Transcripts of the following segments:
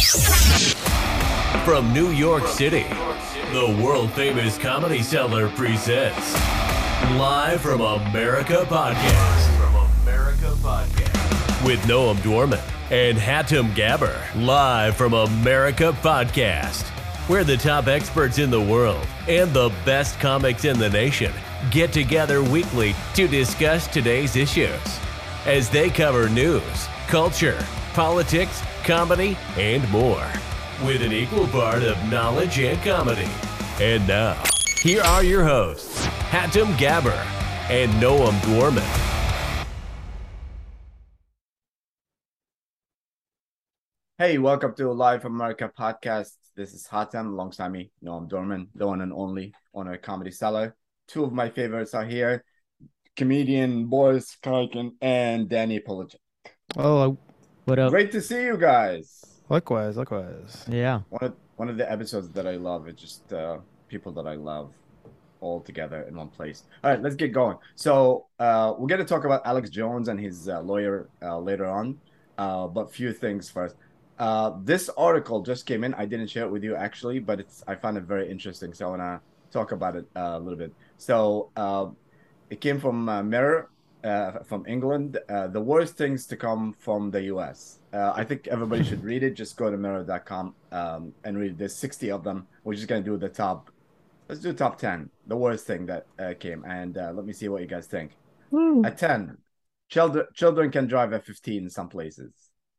From New York City, the world-famous Comedy Cellar presents Live from America Podcast. With Noam Dworman and Hatem Gabber. Live from America Podcast, where the top experts in the world and the best comics in the nation get together weekly to discuss today's issues. As they cover news, culture, politics, comedy, and more, with an equal part of knowledge and comedy. And now, here are your hosts, Hatem Gabber and Noam Dworman. Hey, welcome to Live from America Podcast. This is Hatem, alongside me, Noam Dworman, the one and only owner of Comedy Cellar. Two of my favorites are here, comedian Boris Karkin and Danny Polachek. Oh, what up? Great to see you guys. Likewise. Yeah. One of the episodes that I love is just people that I love all together in one place. All right, let's get going. So we're going to talk about Alex Jones and his lawyer later on, but few things first. This article just came in. I didn't share it with you actually, but I found it very interesting. So I want to talk about it a little bit. So it came from Mirror from England. The worst things to come from the US. I think everybody should read it. Just go to mirror.com and read. There's 60 of them. We're just going to do the top. Let's do top 10. The worst thing that came. And let me see what you guys think. At 10, children can drive at 15 in some places.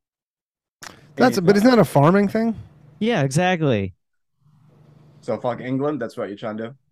But isn't that a farming thing? Yeah, exactly. So fuck England, that's what you're trying to do?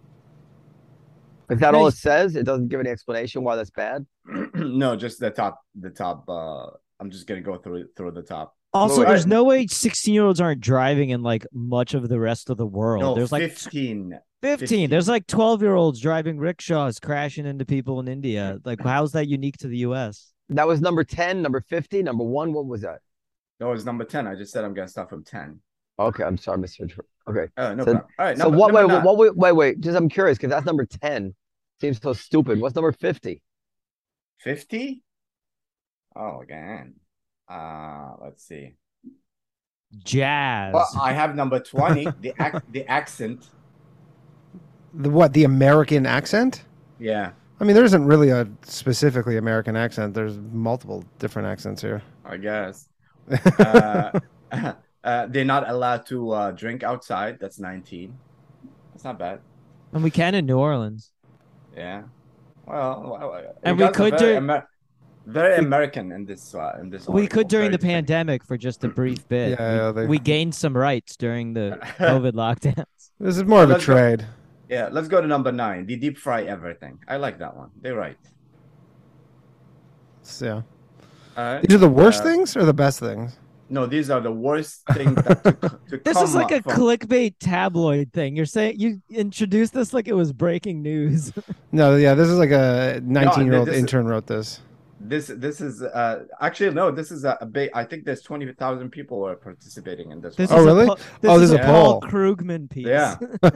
Is that all it says? It doesn't give any explanation why that's bad? No, just the top I'm just gonna go through the top. Also, there's no way 16-year-olds aren't driving in like much of the rest of the world. No, there's like 15. There's like 12-year-olds driving rickshaws, crashing into people in India. Like, how's that unique to the US? That was number 10, number 50, number 1. What was that? No, it's number 10. I just said I'm gonna start from 10. Okay, I'm sorry, Mr. Okay. No so, problem. All right. So wait. Just I'm curious because that's number 10. Seems so stupid. What's number 50? 50? Oh, again. Let's see. Jazz. Well, I have number 20. the accent. The American accent? Yeah. I mean, there isn't really a specifically American accent. There's multiple different accents here. I guess. They're not allowed to drink outside. That's 19. That's not bad. And we can in New Orleans. Yeah. Well, and we could very American in this. We could during the pandemic for just a brief bit. We gained some rights during the COVID lockdowns. This is more of a trade. Yeah, let's go to number 9. They deep fry everything. I like that one. They're right. Yeah. These are the worst things or the best things? No, these are the worst things to This is like a clickbait tabloid thing. You're saying you introduced this like it was breaking news. No, yeah, this is like a 19-year-old intern wrote this. This is actually no. This is a big. I think there's 20,000 people are participating in this. Oh, really? This is a Paul Krugman piece. Yeah.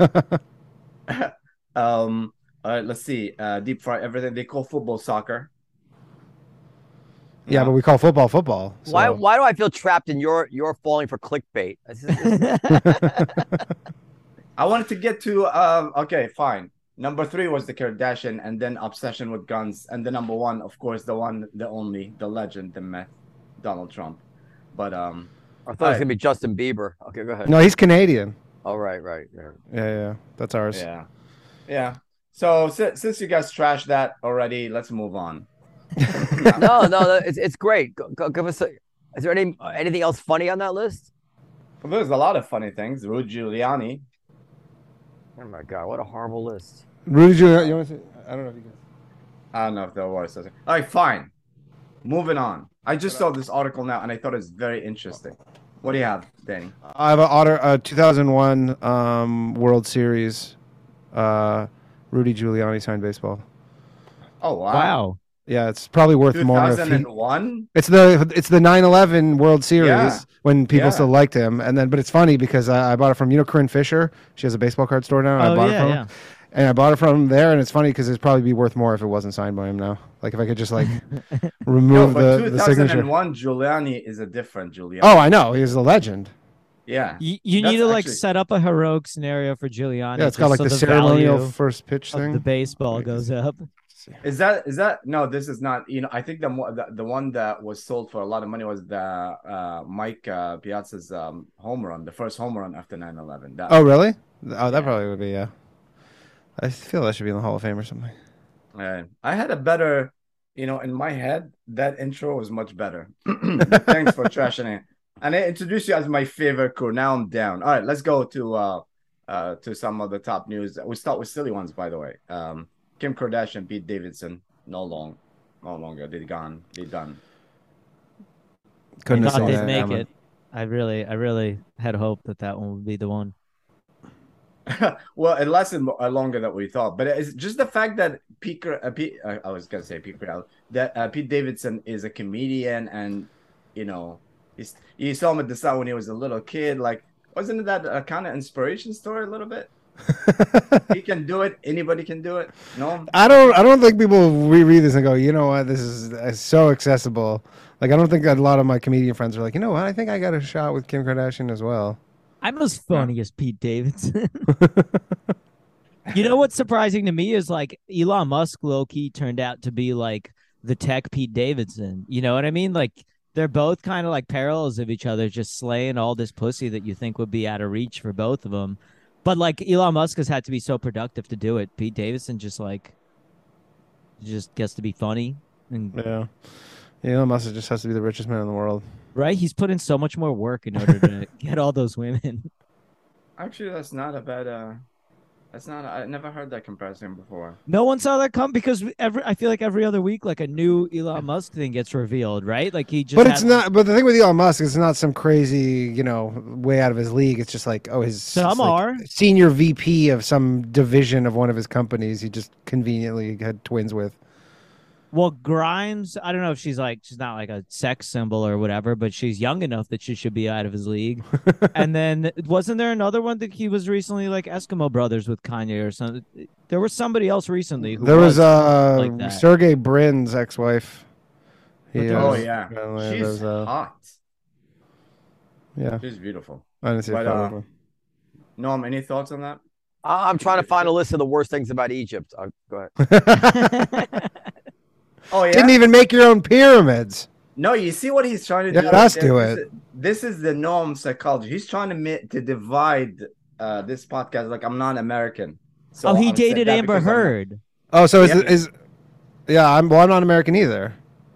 All right. Let's see. Deep fry everything. They call football soccer. Yeah, but we call football. So. Why do I feel trapped in your falling for clickbait? I wanted to get to okay, fine. Number 3 was the Kardashian, and then obsession with guns, and the number 1, of course, the one, the only, the legend, the myth, Donald Trump. But I thought it was gonna be Justin Bieber. Okay, go ahead. No, he's Canadian. Oh, right. Yeah, that's ours. Yeah. So since you guys trashed that already, let's move on. No, it's great. Go, give us. Is there anything else funny on that list? Well, there's a lot of funny things. Rudy Giuliani. Oh my God, what a horrible list. Rudy Giuliani. You want to say? I don't know if you can. I don't know if there was. All right, fine. Moving on. I just saw this article now, and I thought it was very interesting. What do you have, Danny? I have a 2001 World Series. Rudy Giuliani signed baseball. Oh wow! Wow. Yeah, it's probably worth more. 2001. It's the 9/11 World Series when people still liked him, but it's funny because I bought it from Corinne Fisher. She has a baseball card store now. And I bought it from her. And I bought it from there, and it's funny because it'd probably be worth more if it wasn't signed by him now. Like if I could just like remove the signature. 2001 Giuliani is a different Giuliani. Oh, I know. He's a legend. Yeah. You need to like set up a heroic scenario for Giuliani. Yeah, it's got like the ceremonial first pitch thing. The baseball goes up. Is that no? This is not. I think the one that was sold for a lot of money was the Mike Piazza's home run, the first home run after 9/11. Oh, really? Oh, that probably would be, yeah. I feel that should be in the Hall of Fame or something. I had a better, in my head, that intro was much better. Thanks for trashing it. And I introduced you as my favorite crew. Now I'm down. All right, let's go to some of the top news. We start with silly ones, by the way. Kim Kardashian, Pete Davidson, no longer. They're gone. They're done. Couldn't thought they'd make it. I really had hope that one would be the one. Well, it lasted longer than we thought, but it's just the fact that Pete Davidson is a comedian, and you saw him at the start when he was a little kid. Like, wasn't that a kind of inspiration story a little bit? He can do it. Anybody can do it. No, I don't think people reread this and go, you know what, this is so accessible. Like, I don't think that a lot of my comedian friends are like, you know what, I think I got a shot with Kim Kardashian as well. I'm as funny as Pete Davidson. You know what's surprising to me is like Elon Musk low-key turned out to be like the tech Pete Davidson. You know what I mean? Like they're both kind of like parallels of each other, just slaying all this pussy that you think would be out of reach for both of them. But like Elon Musk has had to be so productive to do it. Pete Davidson just gets to be funny. And yeah. Elon Musk just has to be the richest man in the world. Right? He's put in so much more work in order to get all those women. Actually, that's not a bad. I never heard that comparison before. No one saw that come because I feel like every other week, like a new Elon Musk thing gets revealed, right? Like he just. But it's not. But the thing with Elon Musk is not some crazy, way out of his league. It's just like, some are senior VP of some division of one of his companies. He just conveniently had twins with. Well, Grimes, I don't know if she's not like a sex symbol or whatever, but she's young enough that she should be out of his league. And then wasn't there another one that he was recently like Eskimo Brothers with Kanye or something? There was somebody else recently. There was like Sergey Brin's ex-wife. Yeah. She's hot. Yeah. She's beautiful. I didn't see a Noam, any thoughts on that? I'm trying to find a list of the worst things about Egypt. Go ahead. Oh, yeah? Didn't even make your own pyramids. No, you see what he's trying to do? Let us do it. This is the Noam psychology. He's trying to divide this podcast. Like, I'm not American. So he dated Amber Heard. Oh, so I'm not American either.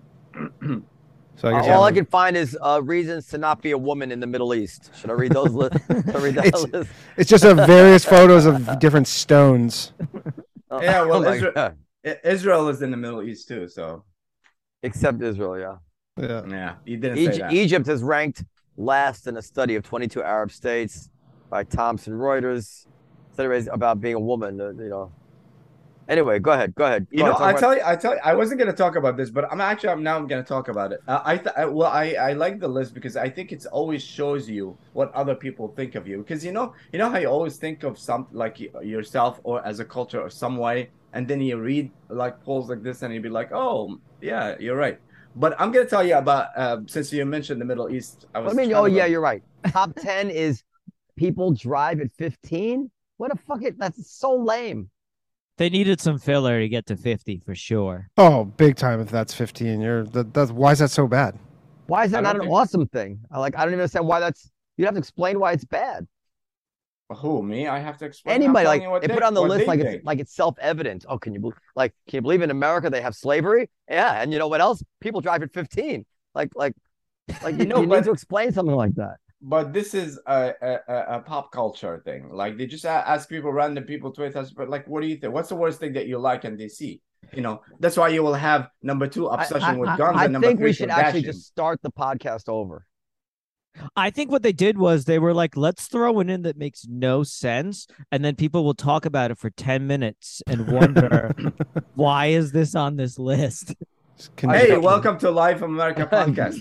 So I guess all I can find is reasons to not be a woman in the Middle East. Should I read those lists? List? It's just various photos of different stones. Yeah, well, Israel is in the Middle East too, so. Except Israel, yeah. Yeah, you didn't say that. Egypt is ranked last in a study of 22 Arab states by Thomson Reuters. Study about being a woman, Anyway, go ahead. I tell you, I wasn't going to talk about this, but I'm going to talk about it. I like the list because I think it always shows you what other people think of you. Because you know how you always think of something like yourself or as a culture or some way, and then you read like polls like this and you'd be like, oh yeah, you're right. But I'm going to tell you about since you mentioned the Middle East. You're right. Top 10 is people drive at 15. What a that's so lame. They needed some filler to get to 50 for sure. Oh, big time! If that's 15, that's why is that so bad? Why is that not an awesome thing? I don't even understand why that's. You'd have to explain why it's bad. Who, me? I have to explain. Anybody they put on the list like it's self-evident. Oh, can you believe in America they have slavery? Yeah, and you know what else? People drive at 15. You need to explain something like that. But this is a pop culture thing. Like they just ask random people Twitter, but like, what do you think? What's the worst thing that you like and they see? That's why you will have number 2 obsession with guns and number 3 I think we should actually just start the podcast over. I think what they did was they were like, let's throw one in that makes no sense. And then people will talk about it for 10 minutes and wonder, why is this on this list? Hey, welcome to Live from America podcast.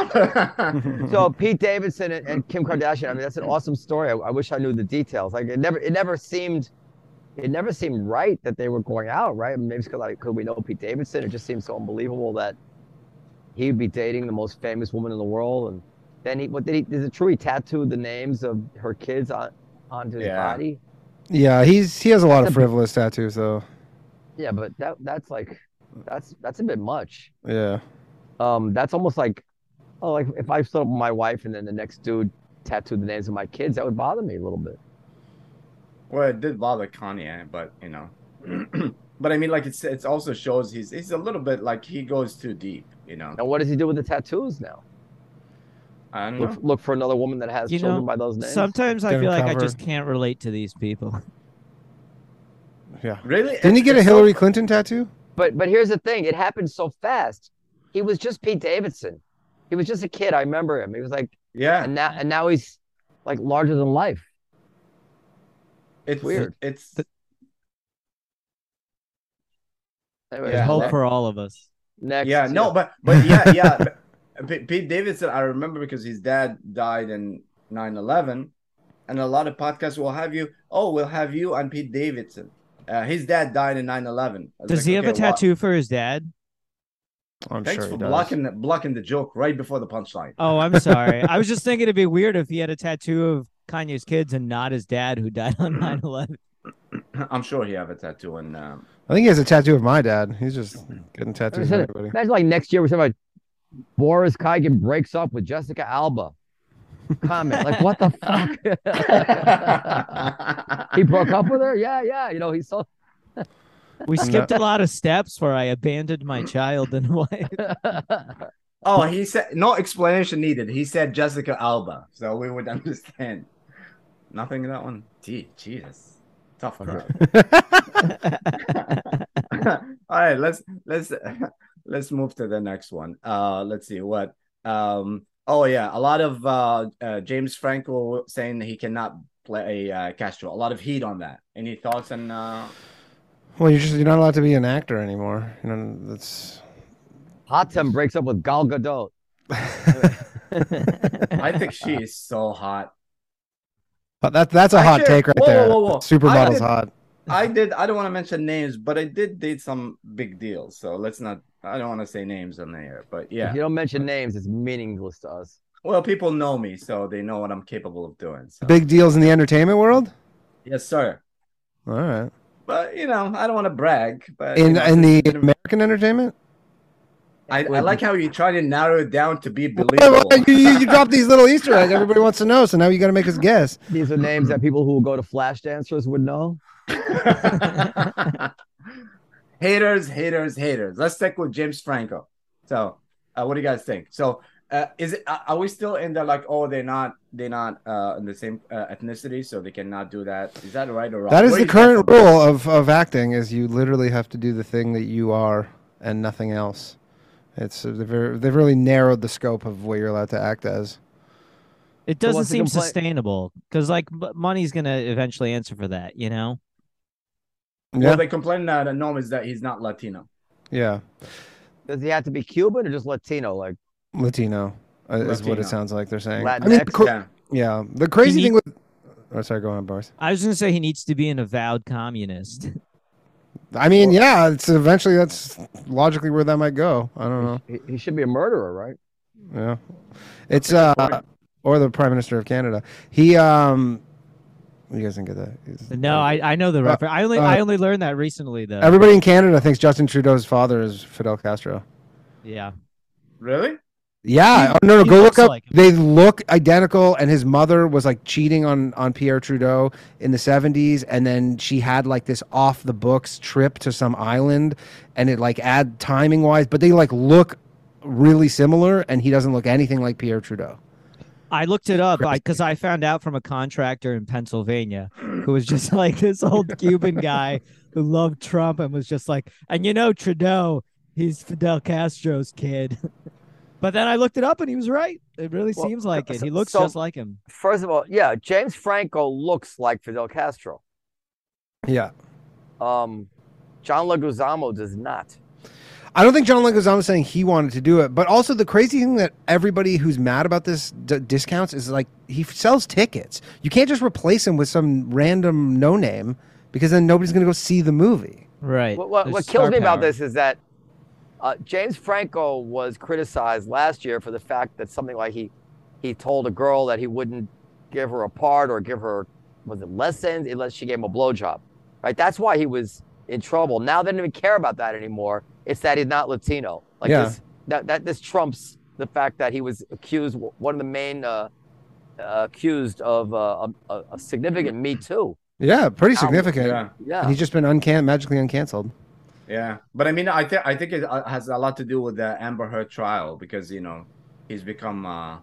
So Pete Davidson and Kim Kardashian, that's an awesome story. I wish I knew the details. Like it never seemed it never seemed right that they were going out, right? Maybe it's because could we know Pete Davidson? It just seems so unbelievable that he'd be dating the most famous woman in the world, and then is it true he tattooed the names of her kids onto his body? Yeah, he has a lot of frivolous tattoos though. Yeah, but that's a bit much. Yeah. That's almost like, oh, like if I split up with my wife and then the next dude tattooed the names of my kids, that would bother me a little bit. Well, it did bother Kanye, but but I mean, like it also shows he's a little bit like he goes too deep, And what does he do with the tattoos now? I don't know. Look for another woman that has children by those names. Sometimes I feel like I just can't relate to these people. Yeah. Really? Didn't he get a Hillary Clinton tattoo? But here's the thing. It happened so fast. He was just Pete Davidson. He was just a kid. I remember him. He was like, yeah. And now he's like larger than life. It's weird. There's hope for all of us. Next. Yeah. No, but yeah. Pete Davidson, I remember because his dad died in 9/11, and a lot of podcasts will have we'll have you on Pete Davidson. His dad died in 9/11. Does he have a tattoo for his dad? Thanks sure for blocking the joke right before the punchline. Oh, I'm sorry. I was just thinking it'd be weird if he had a tattoo of Kanye's kids and not his dad who died on 9/11. I'm sure he have a tattoo, and I think he has a tattoo of my dad. He's just getting tattoos of everybody. Imagine like next year we're talking about Boris Kagan breaks up with Jessica Alba. Comment like, what the fuck? He broke up with her? Yeah. He's so. We skipped a lot of steps where I abandoned my child and wife. Oh, he said no explanation needed. He said Jessica Alba, so we would understand. Nothing in that one. Jesus, tough crowd. All right, let's move to the next one. Let's see what. Oh yeah, a lot of James Franco saying that he cannot play Castro. A lot of heat on that. Any thoughts on? Well, you're not allowed to be an actor anymore. That's. Hatem breaks up with Gal Gadot. I think she is so hot. But that's a hot take right there. Whoa. Supermodel's hot. I don't want to mention names, but I did date some big deals. So I don't want to say names on the air, but yeah. If you don't mention names, it's meaningless to us. Well, people know me, so they know what I'm capable of doing. So. Big deals in the entertainment world? Yes, sir. All right. But, I don't want to brag. But in the American entertainment? I like how you try to narrow it down to be believable. You drop these little Easter eggs. Everybody wants to know, so now you got to make us guess. These are names that people who go to Flash Dancers would know. Haters. Let's stick with James Franco. So, what do you guys think? So, are we still in the they're not in the same ethnicity, so they cannot do that? Is that right or wrong? That is the current rule of acting: is you literally have to do the thing that you are and nothing else. It's they've really narrowed the scope of what you're allowed to act as. It doesn't seem sustainable because money's gonna eventually answer for that, Yeah. Well, they complain that Norm is that he's not Latino. Yeah. Does he have to be Cuban or just Latino? Like Latino is what it sounds like they're saying. Latinx? Yeah. The crazy thing with. Oh, sorry. Go on, Boris. I was gonna say he needs to be an avowed communist. I mean, it's eventually that's logically where that might go. I don't know. He should be a murderer, right? Yeah. It's or the Prime Minister of Canada. He you guys didn't get that? No, I know the reference. I only learned that recently though. Everybody in Canada thinks Justin Trudeau's father is Fidel Castro. Yeah. Really? Yeah. No. Go look up. They look identical, and his mother was cheating on Pierre Trudeau in the 70s, and then she had this off the books trip to some island, and it add timing wise, but they look really similar, and he doesn't look anything like Pierre Trudeau. I looked it up because I found out from a contractor in Pennsylvania who was just this old Cuban guy who loved Trump and was just and Trudeau, he's Fidel Castro's kid. But then I looked it up and he was right. It really seems like it. He looks just like him. First of all, yeah, James Franco looks like Fidel Castro. Yeah. John Leguizamo does not. I don't think John Leguizamo is saying he wanted to do it, but also the crazy thing that everybody who's mad about this discounts is he sells tickets. You can't just replace him with some random no name. because then nobody's going to go see the movie. Right. What kills me about this is that James Franco was criticized last year for the fact that something like he told a girl that he wouldn't give her a part or give her, was it lessons, unless she gave him a blowjob, right? That's why he was in trouble. Now they don't even care about that anymore. It's that he's not Latino. Like this trumps the fact that he was accused, one of the main accused of a significant Me Too. Yeah, pretty significant. Yeah. And he's just been magically uncanceled. Yeah, but I mean, I think it has a lot to do with the Amber Heard trial because he's become a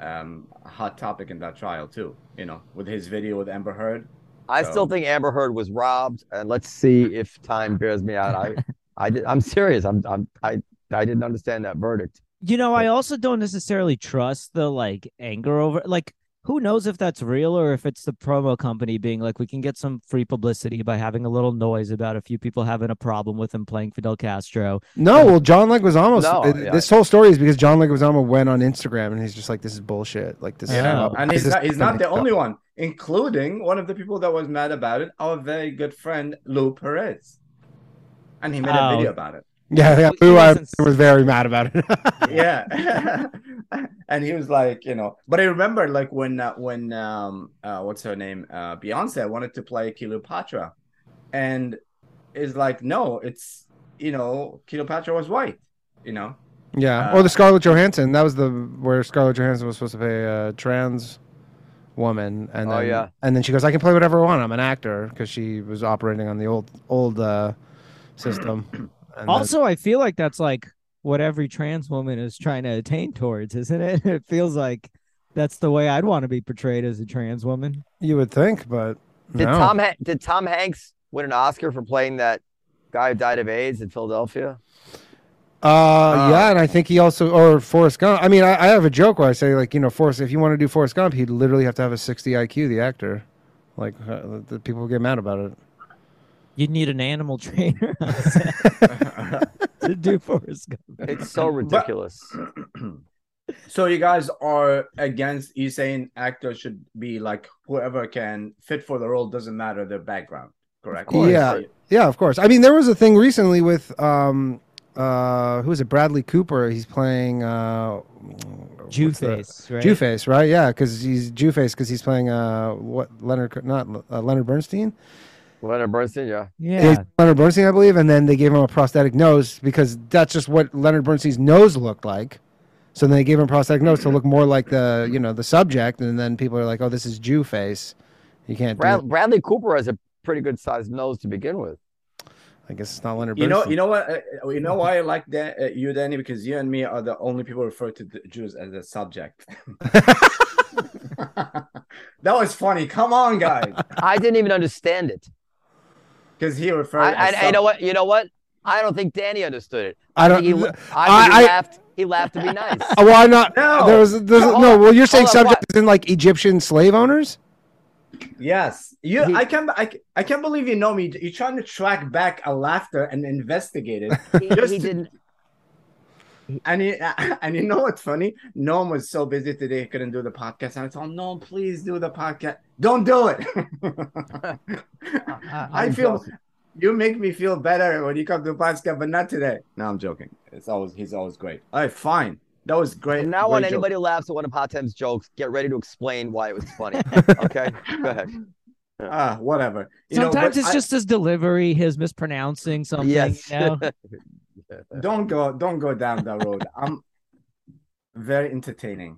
hot topic in that trial too. With his video with Amber Heard. I still think Amber Heard was robbed, and let's see if time bears me out. I'm serious. I didn't understand that verdict. I also don't necessarily trust the anger over who knows if that's real or if it's the promo company being like, we can get some free publicity by having a little noise about a few people having a problem with him playing Fidel Castro. No, well, John Leguizamo. This whole story is because John Leguizamo went on Instagram and he's just like, "This is bullshit." Like this. And he's not the only one, including one of the people that was mad about it, our very good friend Lou Perez, and he made a video about it. Yeah, Lou was very mad about it. Yeah. And he was like, but I remember when what's her name? Beyonce wanted to play Cleopatra, and is like, no, it's Cleopatra was white, Yeah, or the Scarlett Johansson. That was where Scarlett Johansson was supposed to play a trans woman, and then and then she goes, I can play whatever I want. I'm an actor, because she was operating on the old system. And also, I feel like that's what every trans woman is trying to attain towards, isn't it? It feels like that's the way I'd want to be portrayed as a trans woman. You would think, but did Tom Hanks win an Oscar for playing that guy who died of AIDS in Philadelphia? Yeah, and I think he also, or Forrest Gump. I mean, I have a joke where I say Forrest, if you want to do Forrest Gump, he'd literally have to have a 60 IQ, the actor. The people get mad about it. You'd need an animal trainer to do Forrest Gump. It's so ridiculous. So you guys are against, you saying actors should be whoever can fit for the role, doesn't matter their background, correct? Yeah, of course. I mean, there was a thing recently with who is it? Bradley Cooper. He's playing Jew-Face, right? Jew-Face, right? Yeah, because he's Jew-Face because he's playing Leonard Bernstein. Leonard Bernstein, yeah. Leonard Bernstein, I believe, and then they gave him a prosthetic nose because that's just what Leonard Bernstein's nose looked like. So then they gave him a prosthetic nose to look more like the subject, and then people are like, "Oh, this is Jew face. You can't." Bradley Cooper has a pretty good sized nose to begin with. I guess it's not Leonard Bernstein. You know what? You know why I like that you, Danny, because you and me are the only people who refer to the Jews as a subject. That was funny. Come on, guys. I didn't even understand it. Because he referred. You know what? I don't think Danny understood it. He laughed to be nice. Why not? No. No. Well, you're saying subject is in Egyptian slave owners. Yes. I can't believe you know me. You're trying to track back a laughter and investigate it. He didn't. And you know what's funny? Noam was so busy today he couldn't do the podcast. And I told him, "No, please do the podcast. Don't do it." I feel you make me feel better when you come to the podcast, but not today. No, I'm joking. He's always great. All right, fine. That was great. From now on, anybody who laughs at one of Hatem's jokes, get ready to explain why it was funny. Okay, go ahead. Whatever. Sometimes it's just his delivery, his mispronouncing something. Yes. Don't go down that road. I'm very entertaining.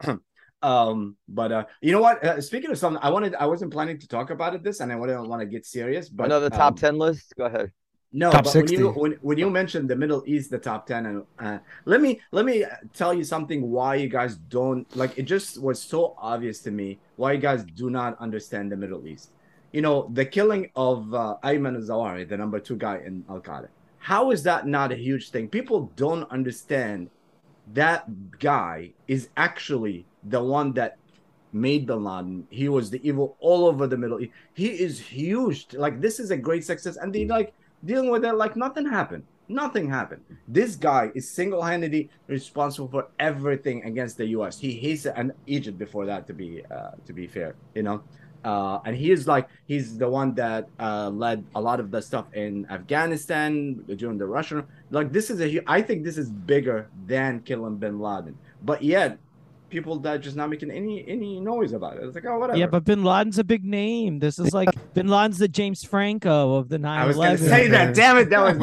But you know what? Speaking of something, I wasn't planning to talk about this, and I wouldn't want to get serious. But another top 10 list. Go ahead. No, top but 60. when you mentioned the Middle East, the top 10, and let me tell you something. Why you guys don't like? It just was so obvious to me why you guys do not understand the Middle East. The killing of Ayman al-Zawahiri, the number 2 guy in Al-Qaeda. How is that not a huge thing? People don't understand that guy is actually the one that made Bin Laden. He was the evil all over the Middle East. He is huge. This is a great success. And they dealing with it like nothing happened. Nothing happened. This guy is single-handedly responsible for everything against the U.S. He's and Egypt before that, to be fair, and he's the one that led a lot of the stuff in Afghanistan during the Russian. Like I think this is bigger than killing Bin Laden, but yet people that just not making any noise about it. It's like, oh, whatever. Yeah, but Bin Laden's a big name. This is like Bin Laden's the James Franco of the 9/11. I was going to say that. Damn it, that was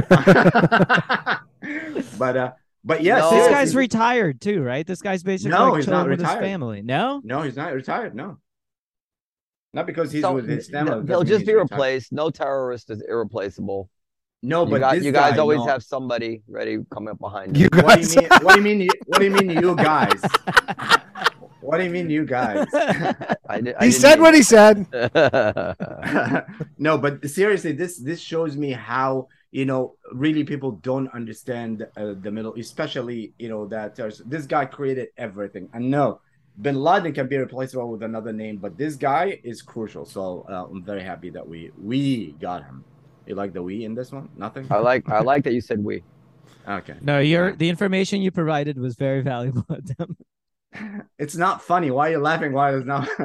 my. But yeah, No. This guy's retired too, right? This guy's basically he's chilling not with his retired. family. No, he's not retired. No, not because he's So, with his family. they'll doesn't just mean be he's retired. replaced. No terrorist is irreplaceable. No, but you this guys guy, always no. have somebody ready coming up behind You you. What do guys. you mean? What do you mean? What do you mean, you guys? What do you mean, you guys? He said what he said. No, but seriously, this shows me how really people don't understand the middle, especially that this guy created everything. And no, Bin Laden can be replaceable with another name, but this guy is crucial. So I'm very happy that we got him. You like the we in this one? Nothing. I like that you said we. Okay. no, the information you provided was very valuable. It's not funny. Why are you laughing? Why is not?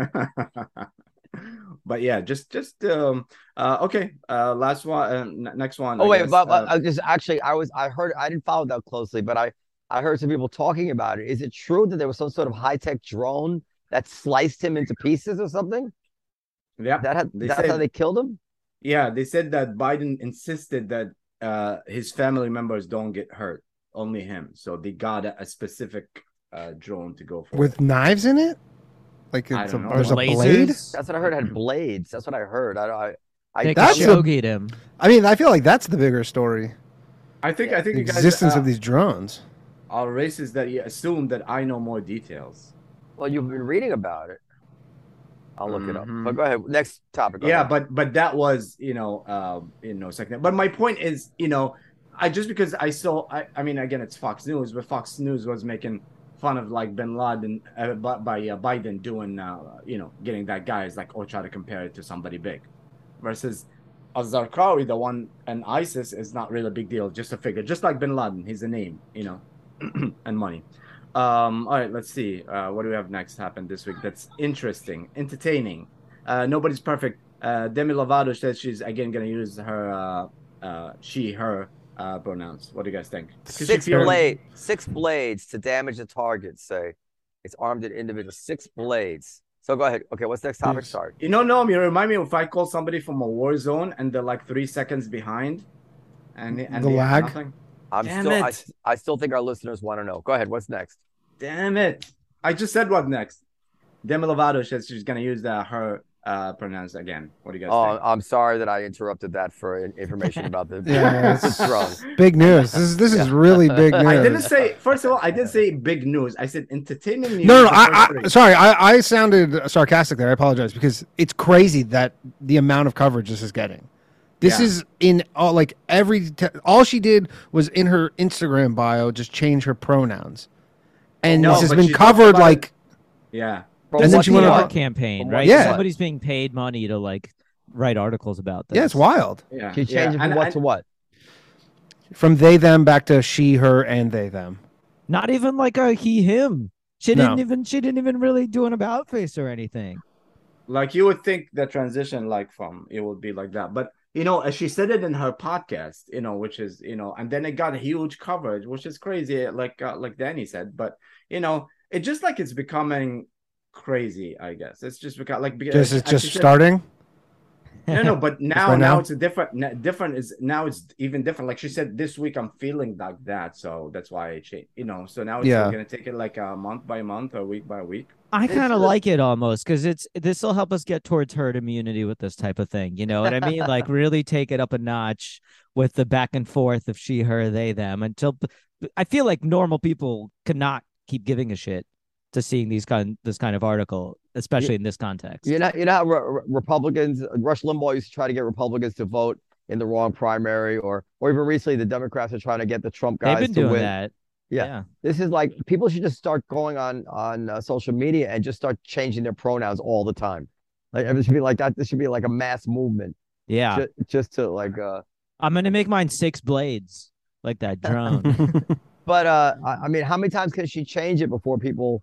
But yeah, just okay. Last one, next one. Oh I wait, guess. but I just actually I heard I didn't follow that closely, but I heard some people talking about it. Is it true that there was some sort of high-tech drone that sliced him into pieces or something? Yeah, That's how they killed him? Yeah, they said that Biden insisted that his family members don't get hurt, only him. So they got a specific drone to go for. With knives in it? Like I don't know. there's a Lasers? blade? That's what I heard. Had blades. That's what I heard. They That's Khashoggi'd him. I mean, I feel like that's the bigger story. I think The you guys existence of these drones. are racist that you assume that I know more details. Well, you've been reading about it. I'll look it up. Mhm. But go ahead. Next topic. Go Yeah, ahead. but that was second. But my point is, I just because I saw, I mean, again, it's Fox News, but Fox News was making fun of like Bin Laden by Biden doing, getting that guy is like, try to compare it to somebody big, versus Al-Zarqawi, the one, and ISIS is not really a big deal, just a figure, just like Bin Laden, he's a name, and money. All right, let's see. What do we have next happened this week that's interesting, entertaining? Nobody's perfect. Demi Lovato says she's again going to use her she, her pronouns. What do you guys think? Six blades to damage the target. Say it's armed at individual. 6 blades. So go ahead. Okay, what's next topic? Sorry. Noam, you remind me if I call somebody from a war zone and they're like 3 seconds behind, and The they have lag? nothing. I still think our listeners want to know. Go ahead. What's next? Damn it! I just said what next. Demi Lovato says she's gonna use her pronouns again. What do you guys think? I'm sorry that I interrupted that for information about the Yeah, drone. Big news. This is really big news. I didn't say. First of all, I didn't say big news. I said entertaining news. No, the first three. sorry. I sounded sarcastic there. I apologize because it's crazy that the amount of coverage this is getting. This Yeah. is in all like all she did was in her Instagram bio just change her pronouns, and No, this has but been she talked covered about like Yeah. From And then what she went PR on- PR campaign, From right? Yeah. Somebody's being paid money to like write articles about this. yeah, it's wild. Yeah. She's yeah. changing from what to what? From they them back to she her and they them. Not even like a he him. She No. didn't even really do an about face or anything. Like you would think the transition from it would be like that, but as she said it in her podcast, which is and then it got huge coverage, which is crazy, like Danny said, but it just like it's becoming crazy. I guess it's just because Just it's as just she said- starting. No, but now right now? it's a different is now it's even different. Like she said, this week I'm feeling like that, so that's why I changed. So now it's Yeah. gonna take it like a month by month or week by week. I It's kind of just- like it almost because this will help us get towards herd immunity with this type of thing. You know what I mean? Like really take it up a notch with the back and forth of she, her, they, them until I feel like normal people cannot keep giving a shit to seeing this kind of article, especially in this context. You know how Republicans, Rush Limbaugh used to try to get Republicans to vote in the wrong primary, or even recently the Democrats are trying to get the Trump guys They've been to doing win. that. Yeah. This is like people should just start going on social media and just start changing their pronouns all the time. Like it should be like that. This should be like a mass movement. Yeah. Just to like I'm gonna make mine 6 blades, like that drone. But I mean, how many times can she change it before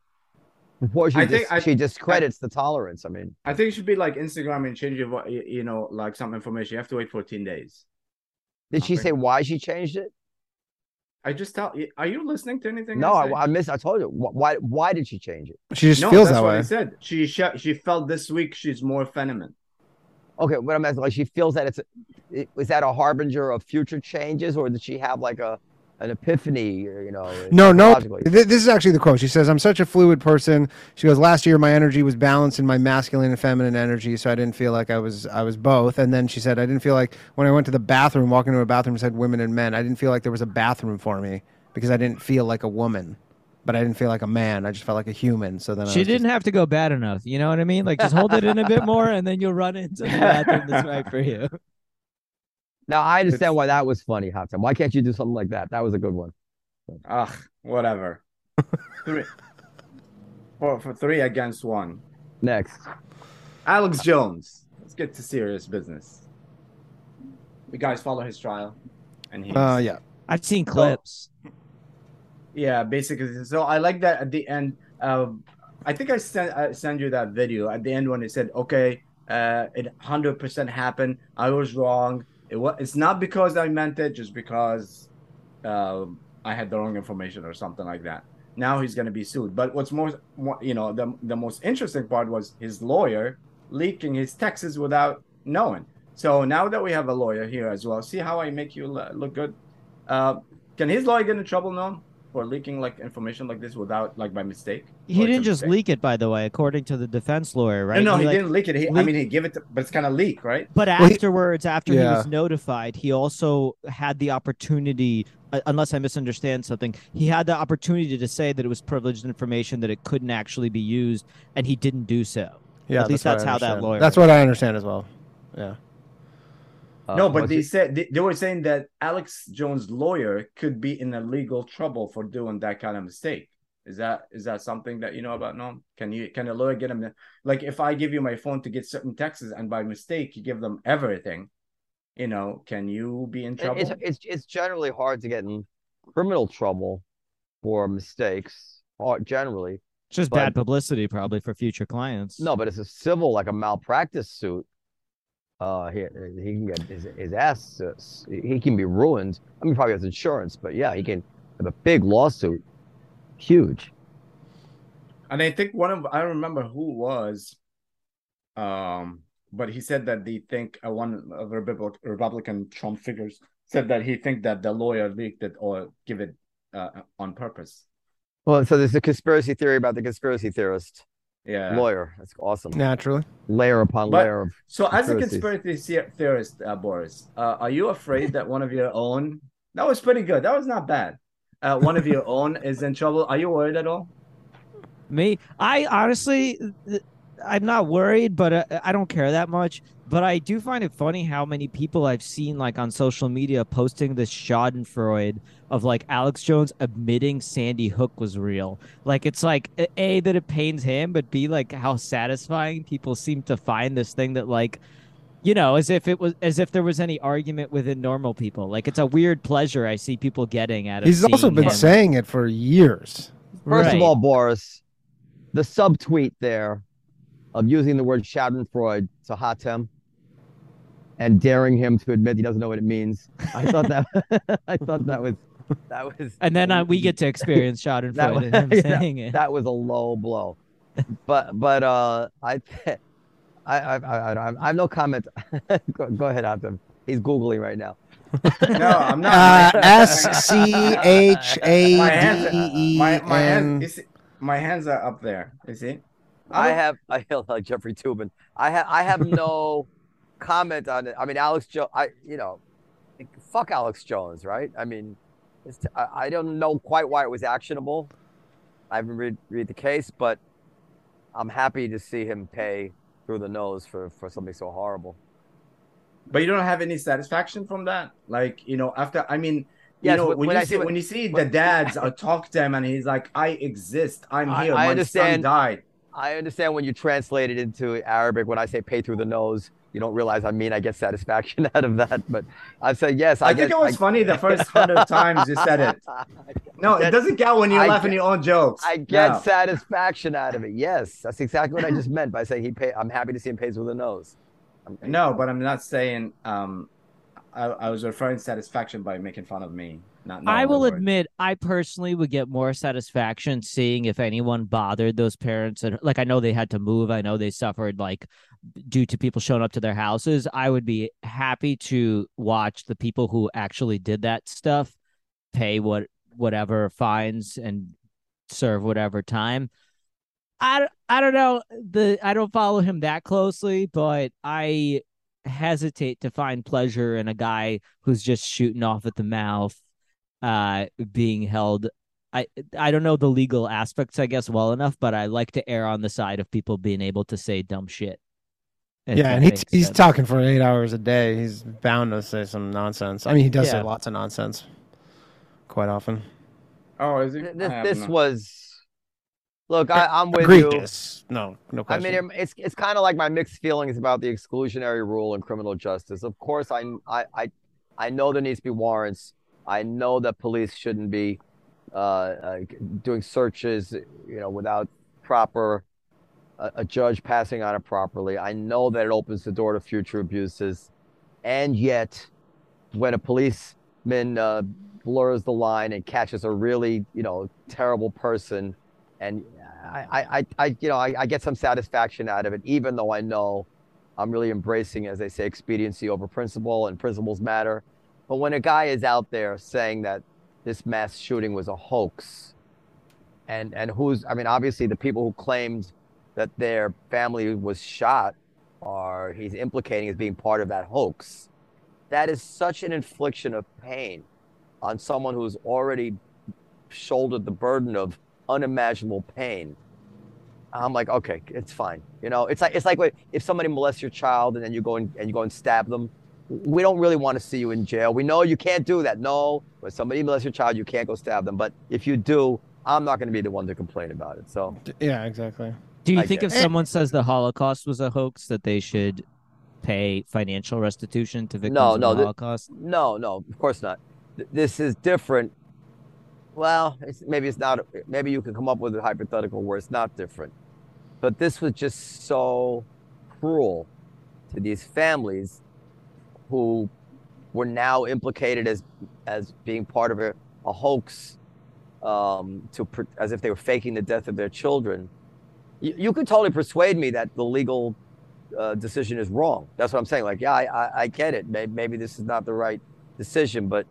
she discredits the tolerance? I mean, I think it should be like Instagram and change your, like some information. You have to wait 14 days. did she say why she changed it? I just tell. Are you listening to anything? No, I missed. I told you. Why did she change it? She just feels that way. I said. She felt this week she's more feminine. Okay, what I'm asking, like, she feels that is that a harbinger of future changes, or did she have like an epiphany? No. This is actually the quote. She says, "I'm such a fluid person." She goes, "Last year my energy was balanced in my masculine and feminine energy, so I didn't feel like I was both." And then she said, "I didn't feel like when I went to the bathroom, walking into a bathroom said women and men, I didn't feel like there was a bathroom for me because I didn't feel like a woman, but I didn't feel like a man. I just felt like a human." So then she didn't have to go bad enough. You know what I mean? Like, just hold it in a bit more, and then you'll run into the bathroom that's right for you. Now I understand why that was funny, Hatem. Why can't you do something like that? That was a good one. Ugh, whatever. Three. For 3 against 1. Next, Alex Jones. Let's get to serious business. You guys follow his trial, and he's yeah. I've seen clips. Yeah, basically. So I like that at the end. I think I sent you that video at the end when he said, "Okay, it 100% happened. I was wrong. It's not because I meant it, just because I had the wrong information or something like that." Now he's going to be sued. But what's the most interesting part was his lawyer leaking his texts without knowing. So now that we have a lawyer here as well, see how I make you look good? Can his lawyer get in trouble now for leaking like information like this without by mistake? He didn't just leak it, by the way, according to the defense lawyer, right? No, he didn't leak it. He gave it, but it's kind of leak, right? But afterwards, after he was notified, he also had the opportunity, unless I misunderstand something, he had the opportunity to say that it was privileged information, that it couldn't actually be used, and he didn't do so. Yeah, at least that's how that lawyer. That's what I understand as well. Yeah. No, but they were saying that Alex Jones' lawyer could be in a legal trouble for doing that kind of mistake. Is that something that you know about? No, can a lawyer get him? Like, if I give you my phone to get certain texts and by mistake you give them everything, can you be in trouble? It's generally hard to get in criminal trouble for mistakes. Generally, it's just bad publicity, probably, for future clients. No, but it's a civil, like a malpractice suit. He can get his ass. He can be ruined. I mean, probably has insurance, but yeah, he can have a big lawsuit, huge. And I think I don't remember who was, but he said that they think one of the Republican Trump figures said that he think that the lawyer leaked it or give it on purpose. Well, so there's a conspiracy theory about the conspiracy theorist. Yeah, lawyer. That's awesome. Naturally, layer upon layer of. So, as a conspiracy theorist, Boris, are you afraid that one of your own? That was pretty good. That was not bad. One of your own is in trouble. Are you worried at all? Me, I honestly, I'm not worried, but I don't care that much. But I do find it funny how many people I've seen on social media posting this schadenfreude of Alex Jones admitting Sandy Hook was real. It's A, that it pains him, but B, how satisfying people seem to find this thing that as if there was any argument within normal people. It's a weird pleasure I see people getting out of. He's also been saying it for years. First of all, Boris, the subtweet there of using the word schadenfreude to Hatem and daring him to admit he doesn't know what it means. I thought that was. And then we get to experience schadenfreude and him saying it. That was a low blow. But I have no comment. Go ahead, Hatem. He's Googling right now. No, I'm not. SCHADEEN. My hands are up there. You see? I feel like Jeffrey Toobin. I have no comment on it. I mean, Alex Jones. Fuck Alex Jones, right? I mean, I don't know quite why it was actionable. I haven't read the case, but I'm happy to see him pay through the nose for something so horrible. But you don't have any satisfaction from that, after. I mean, when you see the dads talk to him and he's like, "I exist. I'm here. My son died." I understand when you translate it into Arabic. When I say "pay through the nose," You don't realize I get satisfaction out of that. But I said yes. I think it was funny the first 100 times you said it. No, it doesn't count when you laugh in your own jokes. I get satisfaction out of it. Yes, that's exactly what I just meant by saying I'm happy to see him pays with a nose. No, but I'm not saying. I was referring satisfaction by making fun of me. I will admit, I personally would get more satisfaction seeing if anyone bothered those parents. And like, I know they had to move. I know they suffered like due to people showing up to their houses. I would be happy to watch the people who actually did that stuff pay whatever fines and serve whatever time. I don't know. I don't follow him that closely, but I hesitate to find pleasure in a guy who's just shooting off at the mouth being held. I don't know the legal aspects, I guess, well enough, but I like to err on the side of people being able to say dumb shit. Yeah, and he's talking for 8 hours a day. He's bound to say some nonsense. I mean, he does say lots of nonsense quite often. Oh, is he? This was. Look, I'm with egregious. You. No question. I mean, it's kind of like my mixed feelings about the exclusionary rule in criminal justice. Of course, I know there needs to be warrants. I know that police shouldn't be doing searches, without proper a judge passing on it properly. I know that it opens the door to future abuses, and yet, when a policeman blurs the line and catches a really terrible person, and I get some satisfaction out of it, even though I know I'm really embracing, as they say, expediency over principle, and principles matter. But when a guy is out there saying that this mass shooting was a hoax, and obviously the people who claimed that their family was shot he's implicating as being part of that hoax, that is such an infliction of pain on someone who's already shouldered the burden of unimaginable pain. I'm like, okay, it's fine. It's like if somebody molests your child and then you go and stab them. We don't really want to see you in jail. We know you can't do that. No, when somebody molests your child, you can't go stab them. But if you do, I'm not going to be the one to complain about it. So yeah, exactly. Do you think if someone says the Holocaust was a hoax, that they should pay financial restitution to victims of the Holocaust? No, of course not. This is different. Well, maybe it's not. Maybe you can come up with a hypothetical where it's not different. But this was just so cruel to these families who were now implicated as being part of a hoax, as if they were faking the death of their children. You could totally persuade me that the legal decision is wrong. That's what I'm saying. Like, yeah, I get it. Maybe this is not the right decision, but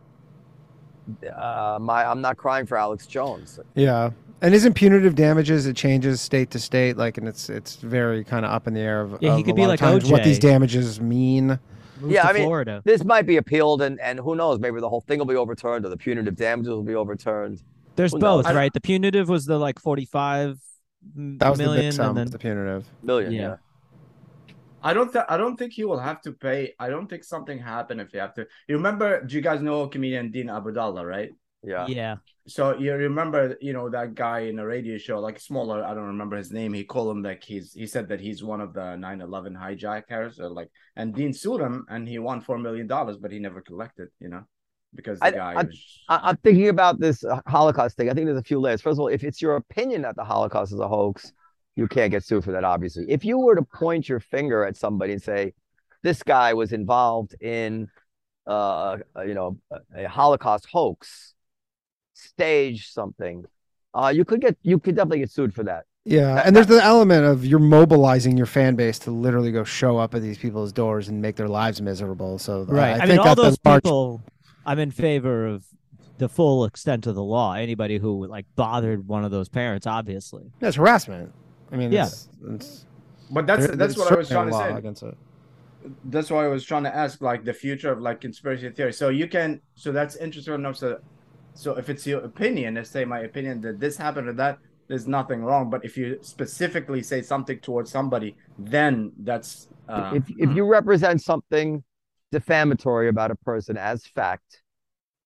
I'm not crying for Alex Jones. Yeah. And isn't punitive damages, it changes state to state, and it's very kind of up in the air of he could be like OJ. What these damages mean. Florida. This might be appealed, and who knows? Maybe the whole thing will be overturned, or the punitive damages will be overturned. There's both, right? The punitive was the 45 that was million, the big sum, and then the punitive million. Yeah. I don't think he will have to pay. I don't think something happened if you have to. You remember? Do you guys know comedian Dean Abdallah, right? Yeah. So you remember, that guy in a radio show, like smaller, I don't remember his name. He called him he said that he's one of the 9/11 hijackers, and Dean sued him and he won $4 million, but he never collected, because the guy I'm thinking about this Holocaust thing. I think there's a few layers. First of all, if it's your opinion that the Holocaust is a hoax, you can't get sued for that, obviously. If you were to point your finger at somebody and say, this guy was involved in, a Holocaust hoax, stage something, you could definitely get sued for that. Yeah, and there's the element of you're mobilizing your fan base to literally go show up at these people's doors and make their lives miserable. So right, I mean, all those people, I'm in favor of the full extent of the law. Anybody who bothered one of those parents, obviously, that's harassment. I mean, yeah, but that's what I was trying to say against it. That's why I was trying to ask, the future of conspiracy theory. So that's interesting enough. So if it's your opinion, let's say my opinion that this happened or that, there's nothing wrong. But if you specifically say something towards somebody, then that's if you represent something defamatory about a person as fact,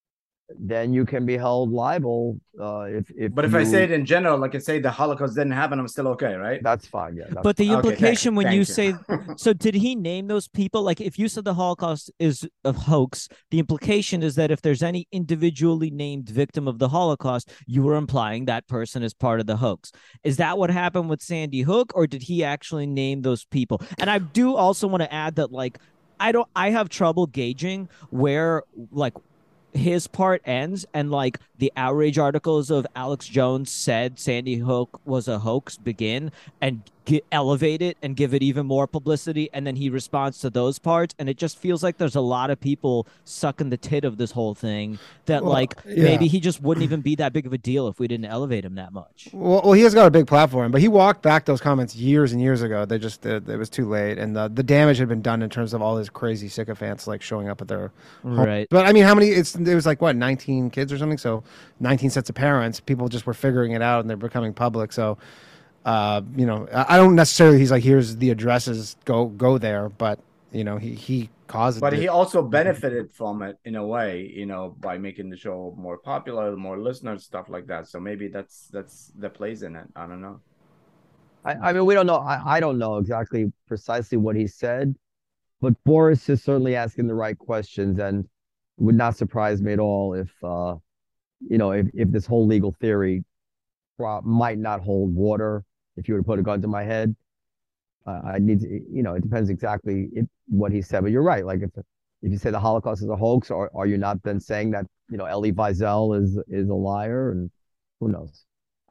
then you can be held liable But if I say it in general, like I say the Holocaust didn't happen, I'm still okay, right? That's fine. Yeah. But the implication when you say, you. so did he name those people? Like if you said the Holocaust is a hoax, the implication is that if there's any individually named victim of the Holocaust, you were implying that person is part of the hoax. Is that what happened with Sandy Hook, or did he actually name those people? And I do also want to add that, like, I have trouble gauging where, like, his part ends and like the outrage articles of Alex Jones said Sandy Hook was a hoax begin and elevate it and give it even more publicity, and then he responds to those parts, and it just feels like there's a lot of people sucking the tit of this whole thing that maybe he just wouldn't even be that big of a deal if we didn't elevate him that much. Well, he has got a big platform, but he walked back those comments years and years ago. They just it was too late, and the damage had been done in terms of all his crazy sycophants like showing up at their home. Right. But I mean, how many? It was like what, 19 kids or something. So 19 sets of parents. People just were figuring it out, and they're becoming public. So. I don't necessarily. He's like, here's the addresses. Go there. But he caused it. But he also benefited from it in a way, by making the show more popular, more listeners, stuff like that. So maybe that's the plays in it. I don't know. I mean, we don't know. I don't know exactly precisely what he said, but Boris is certainly asking the right questions, and would not surprise me at all if if this whole legal theory might not hold water. If you were to put a gun to my head, I need to, it depends exactly what he said. But you're right. Like if you say the Holocaust is a hoax, or are you not then saying that, Elie Wiesel is a liar, and who knows?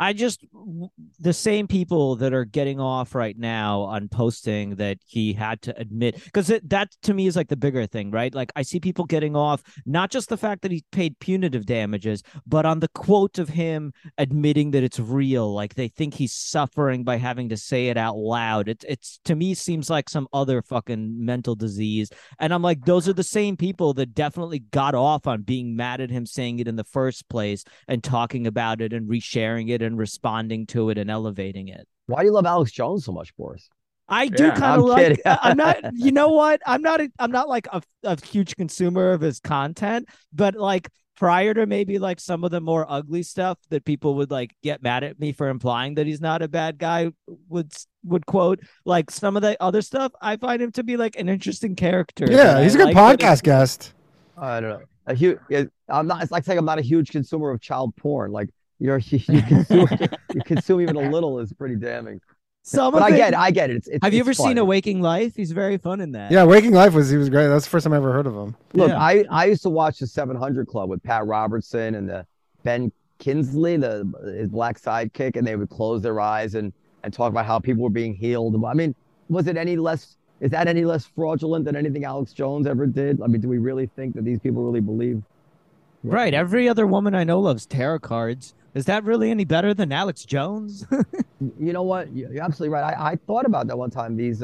The same people that are getting off right now on posting that he had to admit, because that to me is like the bigger thing, right? Like I see people getting off, not just the fact that he paid punitive damages, but on the quote of him admitting that it's real. Like they think he's suffering by having to say it out loud. It's to me seems like some other fucking mental disease. And I'm like, those are the same people that definitely got off on being mad at him saying it in the first place and talking about it and resharing it and responding to it and elevating it. Why do you love Alex Jones so much, Boris? I do kind of like. I'm not. You know what? I'm not like a huge consumer of his content, but like prior to maybe like some of the more ugly stuff that people would like get mad at me for implying that he's not a bad guy would quote, like some of the other stuff, I find him to be like an interesting character. Yeah, he's a good podcast guest. I don't know. I'm not. It's like saying I'm not a huge consumer of child porn. Like you consume even a little is pretty damning. But I get it. Have you ever seen A Waking Life? He's very fun in that. Yeah, Waking Life he was great. That's the first time I ever heard of him. Look, I used to watch the 700 Club with Pat Robertson and the Ben Kingsley, his black sidekick, and they would close their eyes and talk about how people were being healed. I mean, is that any less fraudulent than anything Alex Jones ever did? I mean, do we really think that these people really believe? Right. Every other woman I know loves tarot cards. Is that really any better than Alex Jones? You know what? You're absolutely right. I thought about that one time. These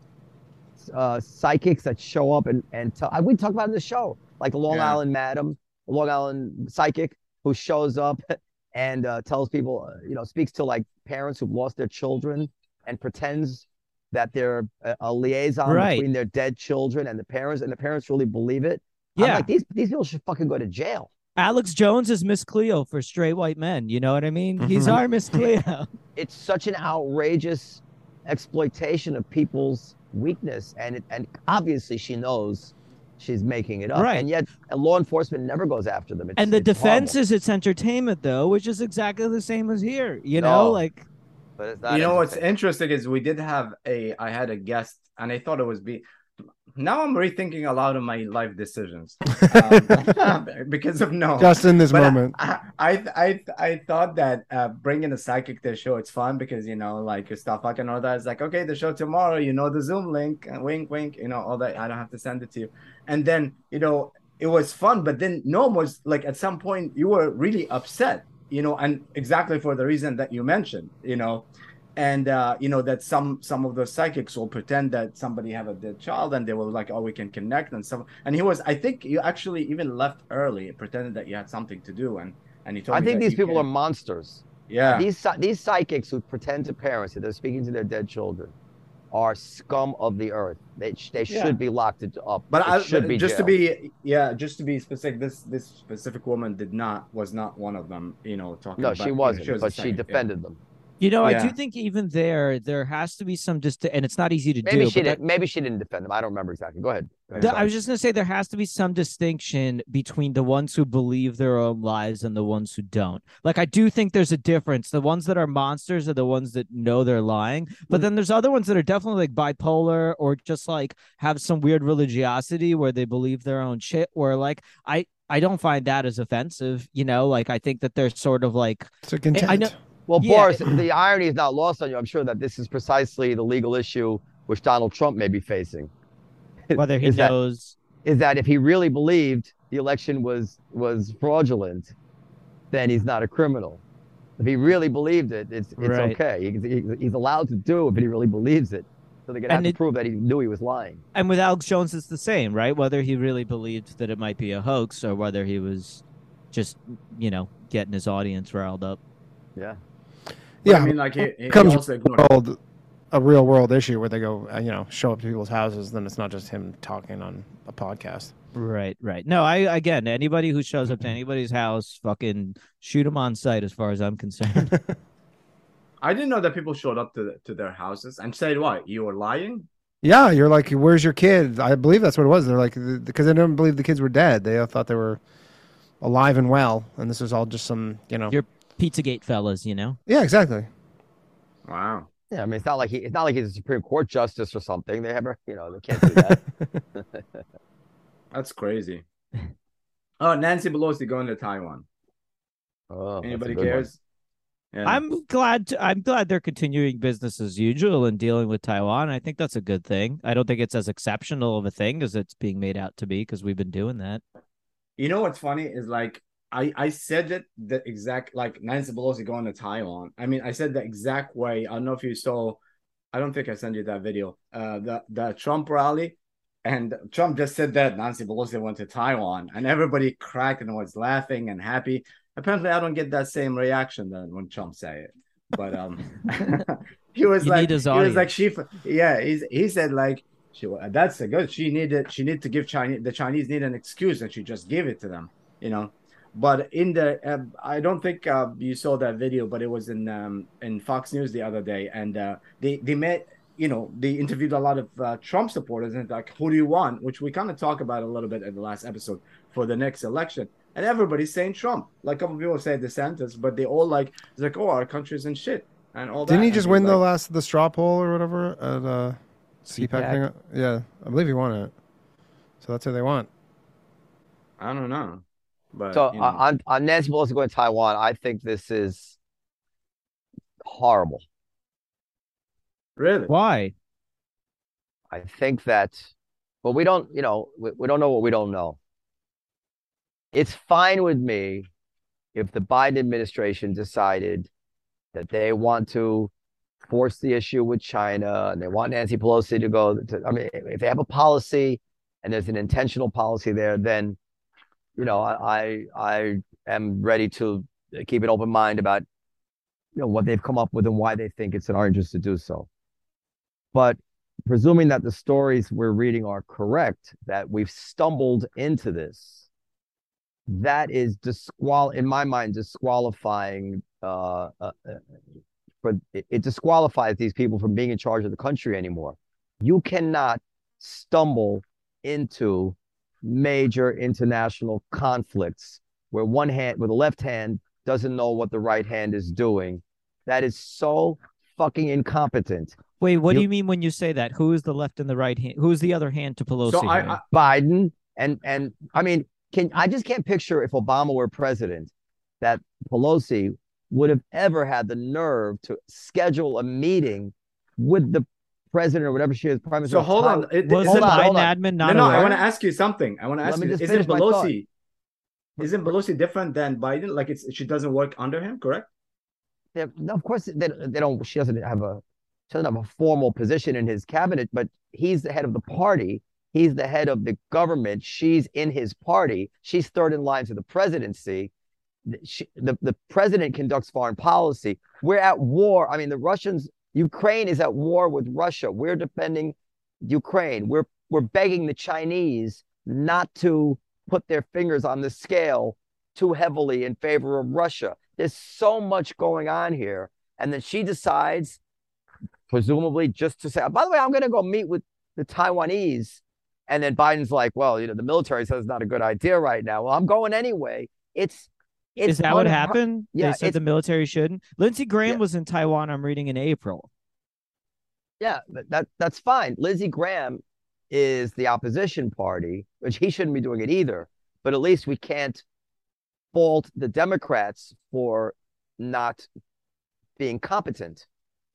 psychics that show up and tell. We talked about it in the show, like the Long Island Madam, the Long Island psychic who shows up and tells people, speaks to like parents who've lost their children and pretends that they're a liaison between their dead children and the parents really believe it. Yeah, I'm like, these people should fucking go to jail. Alex Jones is Miss Cleo for straight white men. You know what I mean? Mm-hmm. He's our Miss Cleo. It's such an outrageous exploitation of people's weakness. And obviously she knows she's making it up. Right. And yet law enforcement never goes after them. And the defense horrible. Is it's entertainment, though, which is exactly the same as here. But it's not what's interesting is I had a guest, and I thought it was now I'm rethinking a lot of my life decisions because of just in this moment. I thought that bringing a psychic to the show, it's fun because like stuff like and all that. It's like, okay, the show tomorrow, the Zoom link, wink wink, all that. I don't have to send it to you. And then it was fun, but then Noam was like, at some point you were really upset, and exactly for the reason that you mentioned, and that some of those psychics will pretend that somebody have a dead child, and they will like, oh, we can connect, and he was, I think you actually even left early, pretended that you had something to do, and he told me. I think these people are monsters. Yeah, these psychics who pretend to parents that they're speaking to their dead children are scum of the earth. They should be locked up. But should be just jailed. to be specific, this specific woman was not one of them. Talking. No, about, she wasn't, she was but she defended them. I do think even there has to be some and it's not easy to maybe do. Maybe she didn't defend them. I don't remember exactly. Go ahead. I was just going to say there has to be some distinction between the ones who believe their own lies and the ones who don't. Like, I do think there's a difference. The ones that are monsters are the ones that know they're lying. But then there's other ones that are definitely like bipolar or just like have some weird religiosity where they believe their own shit. Where like I don't find that as offensive. Like I think that they're sort of like it's a content. I know. Well, Boris, the irony is not lost on you. I'm sure that this is precisely the legal issue which Donald Trump may be facing. Whether he knows is that if he really believed the election was fraudulent, then he's not a criminal. If he really believed it, it's right. Okay. He's allowed to do it if he really believes it. So they're gonna have to prove that he knew he was lying. And with Alex Jones, it's the same, right? Whether he really believed that it might be a hoax or whether he was just, getting his audience riled up. Yeah. Yeah, I mean, like he also ignored a real world issue where they go, show up to people's houses. Then it's not just him talking on a podcast. Right. No, again, anybody who shows up to anybody's house, fucking shoot them on sight. As far as I'm concerned. I didn't know that people showed up to their houses and said, "What? You were lying?" Yeah, you're like, "Where's your kid?" I believe that's what it was. They're like, because they didn't believe the kids were dead. They all thought they were alive and well, and this was all just some, Your Pizzagate fellas, Yeah, exactly. Wow. Yeah, I mean, it's not like he's a Supreme Court justice or something. They can't do that. That's crazy. Oh, Nancy Pelosi going to Taiwan. Oh, anybody cares? Yeah. I'm glad they're continuing business as usual and dealing with Taiwan. I think that's a good thing. I don't think it's as exceptional of a thing as it's being made out to be because we've been doing that. You know what's funny is like I said it the exact like Nancy Pelosi going to Taiwan. I mean, I said the exact way. I don't know if you saw. I don't think I sent you that video. The Trump rally, and Trump just said that Nancy Pelosi went to Taiwan, and everybody cracked and was laughing and happy. Apparently, I don't get that same reaction then when Trump say it. But he was like, he said like. That's a good. She needed to give the Chinese need an excuse, and she just gave it to them, But in the, I don't think you saw that video, but it was in Fox News the other day, and they met, they interviewed a lot of Trump supporters, and like, who do you want? Which we kind of talked about a little bit in the last episode for the next election, and everybody's saying Trump. Like a couple of people say DeSantis, but they all it's like, oh, our country's in shit and all that. Didn't he just win the straw poll or whatever at CPAC thing? Yeah, I believe he won it. So that's who they want. I don't know. But so on Nancy Pelosi going to Taiwan, I think this is horrible. Really? Why? I think that, well, we don't know what we don't know. It's fine with me if the Biden administration decided that they want to force the issue with China and they want Nancy Pelosi to go I mean, if they have a policy and there's an intentional policy there, then, I am ready to keep an open mind about, what they've come up with and why they think it's in our interest to do so. But presuming that the stories we're reading are correct, that we've stumbled into this, that is in my mind, disqualifying, it disqualifies these people from being in charge of the country anymore. You cannot stumble into major international conflicts where the left hand doesn't know what the right hand is doing. That is so fucking incompetent. Wait, what do you mean when you say that? Who is the left and the right hand? Who is the other hand to Pelosi? So Biden and I mean, I just can't picture if Obama were president that Pelosi would have ever had the nerve to schedule a meeting with the president or whatever she is, prime minister. So hold on. Was the Biden admin not No, aware? I want to ask you something. Isn't Pelosi different than Biden? Like she doesn't work under him, correct? No, of course they don't. She doesn't have a formal position in his cabinet, but he's the head of the party. He's the head of the government. She's in his party. She's third in line to the presidency. The president conducts foreign policy. We're at war. I mean, the Russians Ukraine is at war with Russia. We're defending Ukraine. We're begging the Chinese not to put their fingers on the scale too heavily in favor of Russia. There's so much going on here. And then she decides, presumably just to say, by the way, I'm going to go meet with the Taiwanese. And then Biden's like, well, the military says it's not a good idea right now. Well, I'm going anyway. Is that what happened? Yeah, they said the military shouldn't. Lindsey Graham was in Taiwan, I'm reading, in April. Yeah, that's fine. Lindsey Graham is the opposition party, which he shouldn't be doing it either. But at least we can't fault the Democrats for not being competent.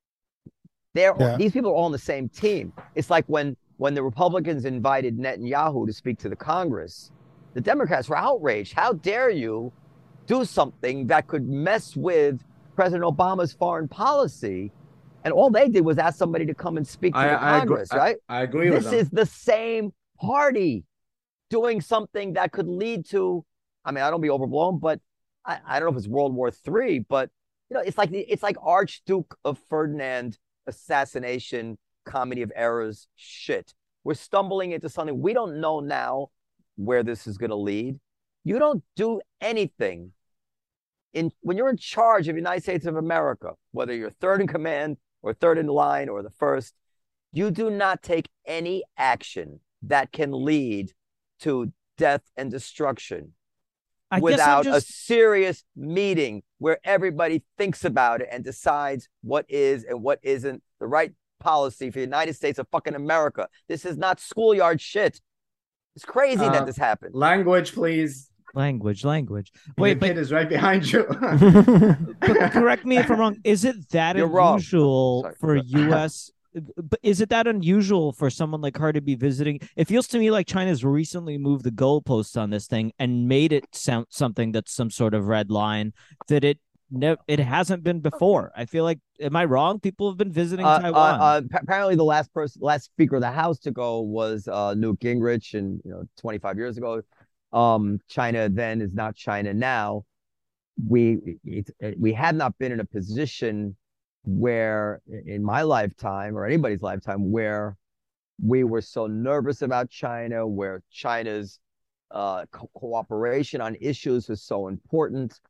These people are all on the same team. It's like when the Republicans invited Netanyahu to speak to the Congress, the Democrats were outraged. How dare you do something that could mess with President Obama's foreign policy? And all they did was ask somebody to come and speak to the Congress, right? I agree with them. This is the same party doing something that could lead to, I mean, I don't be overblown, but I don't know if it's World War III, but it's like Archduke of Ferdinand assassination, comedy of errors shit. We're stumbling into something we don't know now where this is going to lead. You don't do anything when you're in charge of the United States of America, whether you're third in command or third in line or the first, you do not take any action that can lead to death and destruction without a serious meeting where everybody thinks about it and decides what is and what isn't the right policy for the United States of fucking America. This is not schoolyard shit. It's crazy that this happened. Language, please. Language. Wait, the kid is right behind you. Correct me if I'm wrong. Is it that unusual for U.S.? But is it that unusual for someone like her to be visiting? It feels to me like China's recently moved the goalposts on this thing and made it sound something that's some sort of red line that it hasn't been before. I feel like, am I wrong? People have been visiting Taiwan. Apparently, the last Speaker of the House to go was Newt Gingrich, and 25 years ago. China then is not China now. We have not been in a position where, in my lifetime or anybody's lifetime, where we were so nervous about China, where China's cooperation on issues was so important.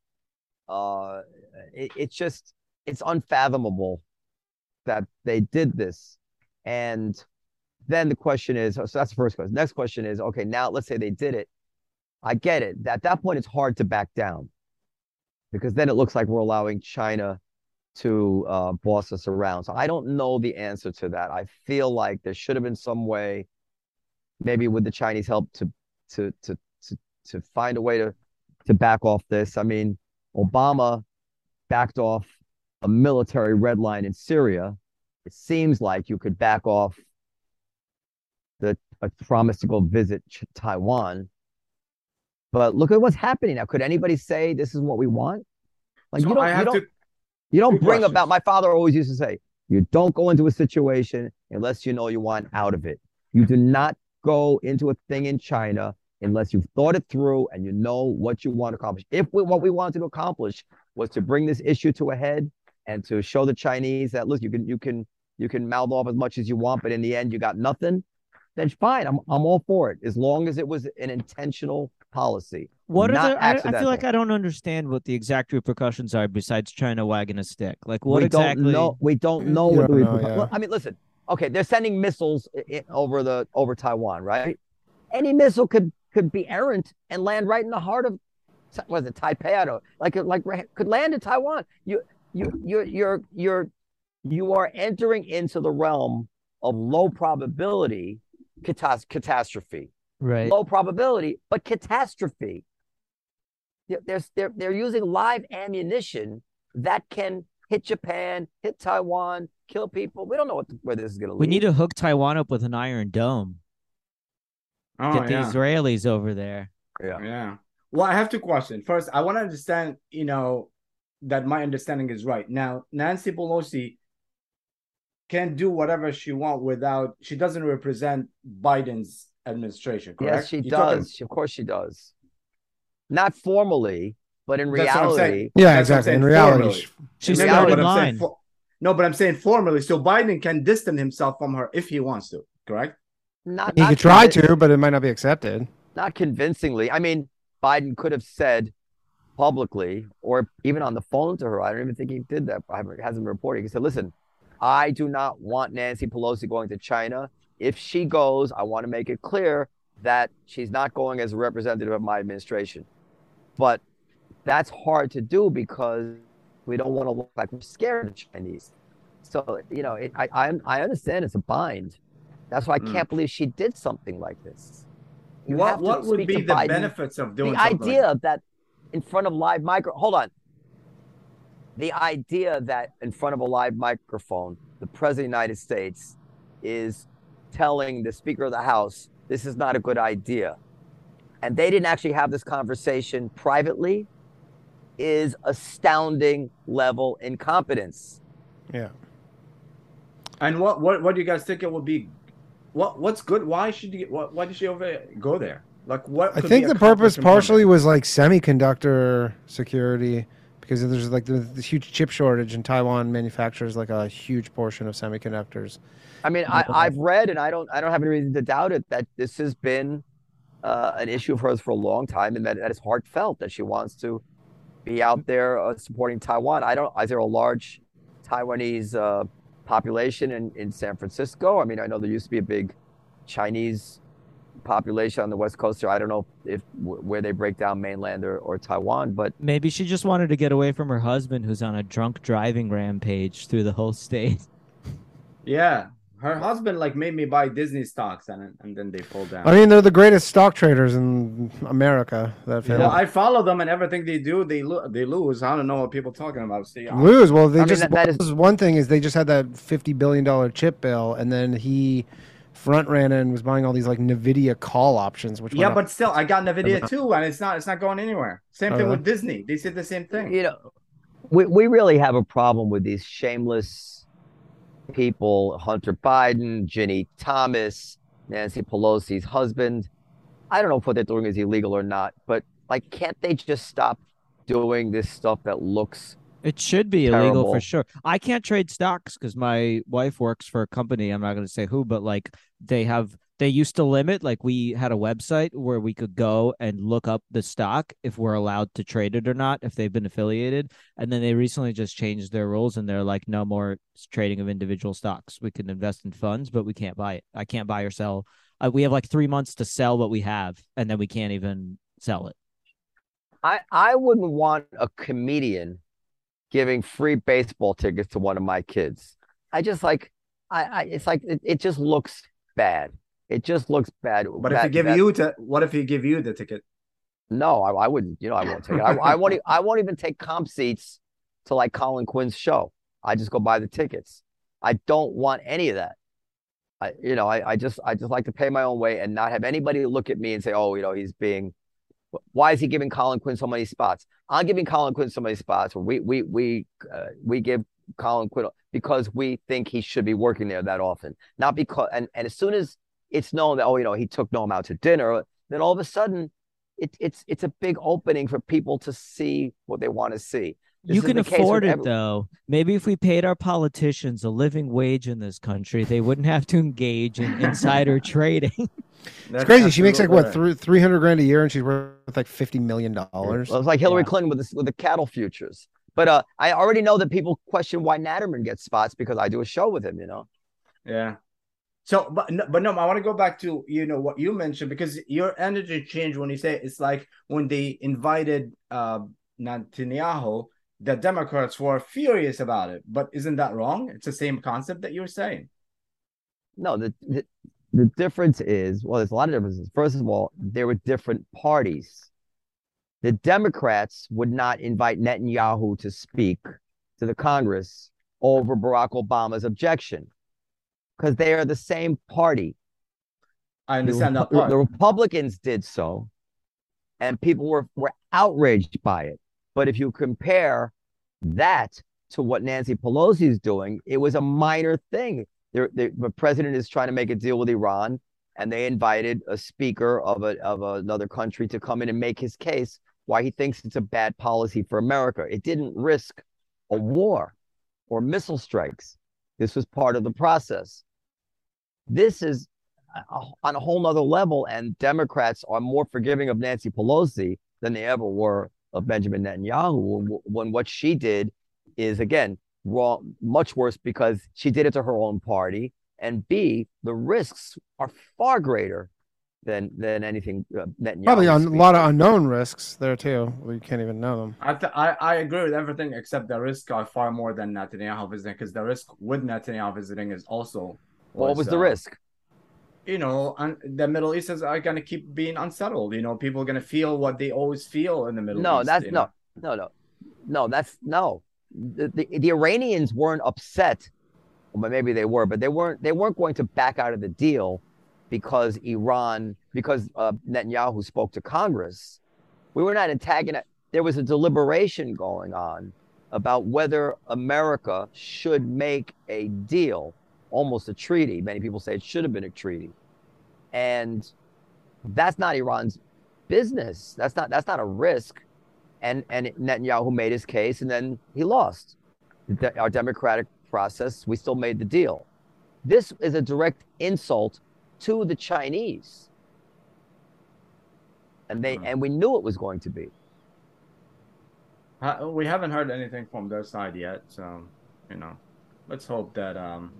It's unfathomable that they did this. And then the question is, so that's the first question. Next question is, okay, now let's say they did it. I get it. At that point, it's hard to back down because then it looks like we're allowing China to boss us around. So I don't know the answer to that. I feel like there should have been some way, maybe with the Chinese help, to find a way to back off this. I mean, Obama backed off a military red line in Syria. It seems like you could back off a promise to go visit Taiwan. But look at what's happening now. Could anybody say this is what we want? Like, so you don't bring about, my father always used to say, you don't go into a situation unless you know you want out of it. You do not go into a thing in China unless you've thought it through and you know what you want to accomplish. What we wanted to accomplish was to bring this issue to a head and to show the Chinese that, look, you can mouth off as much as you want, but in the end you got nothing, then fine. I'm all for it, as long as it was an intentional policy. What are I feel like I don't understand what the exact repercussions are besides China wagging a stick. Like, what exactly? We don't know what the repercussions. Well, I mean, listen. Okay, they're sending missiles over Taiwan, right? Any missile could be errant and land right in the heart of, what is it, Taipei? I don't like could land in Taiwan. You are entering into the realm of low probability catastrophe. Right. Low probability, but catastrophe. They're using live ammunition that can hit Japan, hit Taiwan, kill people. We don't know where this is going to lead. We need to hook Taiwan up with an Iron Dome. Get the Israelis over there. Yeah. Well, I have two questions. First, I want to understand, that my understanding is right. Now, Nancy Pelosi can do whatever she wants she doesn't represent Biden's administration, correct? Yes, she does. Of course she does. Not formally, but in reality. Yeah, exactly. In reality, she's in line. No, but I'm saying formally. So Biden can distance himself from her if he wants to, correct? He could try to, but it might not be accepted. Not convincingly. I mean, Biden could have said publicly or even on the phone to her. I don't even think he did that. It hasn't been reported. He said, listen, I do not want Nancy Pelosi going to China. If she goes, I want to make it clear that she's not going as a representative of my administration. But that's hard to do because we don't want to look like we're scared of the Chinese. So, I understand it's a bind. That's why I can't believe she did something like this. What would be the benefits of doing something the idea like that in front of live hold on. The idea that in front of a live microphone, the President of the United States is telling the Speaker of the House, this is not a good idea. And they didn't actually have this conversation privately is astounding level incompetence. Yeah. And what do you guys think it will be? What's good? Why did she go there? Like what? I think the purpose partially was like semiconductor security because there's like the huge chip shortage and Taiwan manufactures like a huge portion of semiconductors. I mean, I've read and I don't have any reason to doubt it that this has been an issue of hers for a long time and that is heartfelt that she wants to be out there supporting Taiwan. Is there a large Taiwanese population in San Francisco? I mean, I know there used to be a big Chinese population on the West Coast. I don't know if where they break down mainland or Taiwan, but maybe she just wanted to get away from her husband who's on a drunk driving rampage through the whole state. Yeah. Her husband made me buy Disney stocks and then they pulled down. I mean, they're the greatest stock traders in America. That family. Well, I follow them and everything they do, they lose. I don't know what people are talking about. See, lose? Well, one thing is they just had that $50 billion chip bill, and then he front ran and was buying all these like NVIDIA call options. But still, I got NVIDIA too, and it's not going anywhere. Same thing with Disney. They said the same thing. We really have a problem with these shameless people, Hunter Biden, Ginny Thomas, Nancy Pelosi's husband. I don't know if what they're doing is illegal or not, but can't they just stop doing this stuff that looks It should be illegal for sure. I can't trade stocks because my wife works for a company. I'm not going to say who, but they used to limit, we had a website where we could go and look up the stock if we're allowed to trade it or not, if they've been affiliated. And then they recently just changed their rules and they're like, no more trading of individual stocks. We can invest in funds, but we can't buy it. I can't buy or sell. We have 3 months to sell what we have, and then we can't even sell it. I wouldn't want a comedian giving free baseball tickets to one of my kids. It just looks bad. It just looks bad. But what if he give you the ticket? No, I wouldn't. I won't take it. I won't even take comp seats to Colin Quinn's show. I just go buy the tickets. I don't want any of that. I just like to pay my own way and not have anybody look at me and say, oh, he's being. Why is he giving Colin Quinn so many spots? I'm giving Colin Quinn so many spots. We give Colin Quinn because we think he should be working there that often. Not because and as soon as it's known that he took Noam out to dinner, then all of a sudden it's a big opening for people to see what they want to see. You can afford it though. Maybe if we paid our politicians a living wage in this country, they wouldn't have to engage in insider trading. It's crazy. She makes $300,000 a year, and she's worth $50 million. Well, it's like Hillary Clinton with the cattle futures. But I already know that people question why Natterman gets spots because I do a show with him. Yeah. So, but no, I want to go back to what you mentioned because your energy changed when you say it's like when they invited Netanyahu, the Democrats were furious about it. But isn't that wrong? It's the same concept that you're saying. No, the difference is, there's a lot of differences. First of all, there were different parties. The Democrats would not invite Netanyahu to speak to the Congress over Barack Obama's objection because they are the same party. I understand that part. The Republicans did so, and people were outraged by it. But if you compare that to what Nancy Pelosi is doing, it was a minor thing. The president is trying to make a deal with Iran, and they invited a speaker of another country to come in and make his case why he thinks it's a bad policy for America. It didn't risk a war. or missile strikes. This was part of the process. This is on a whole nother level, and Democrats are more forgiving of Nancy Pelosi than they ever were of Benjamin Netanyahu, when what she did is, again, wrong, much worse, because she did it to her own party, and B, the risks are far greater than anything Netanyahu. Probably a lot of unknown risks there too. We can't even know them. I agree with everything except the risks are far more than Netanyahu visiting, because the risk with Netanyahu visiting is also what was the risk? You know, the Middle East is going to keep being unsettled. You know, people are going to feel what they always feel in the Middle East. No. The Iranians weren't upset. Well, maybe they were, but they weren't going to back out of the deal because Netanyahu spoke to Congress. We were not antagonized. There was a deliberation going on about whether America should make a deal, almost a treaty. Many people say it should have been a treaty. And that's not Iran's business. That's not a risk. And Netanyahu made his case, and then he lost. Our democratic process, we still made the deal. This is a direct insult to the Chinese. And we knew it was going to be. We haven't heard anything from their side yet, so you know, let's hope that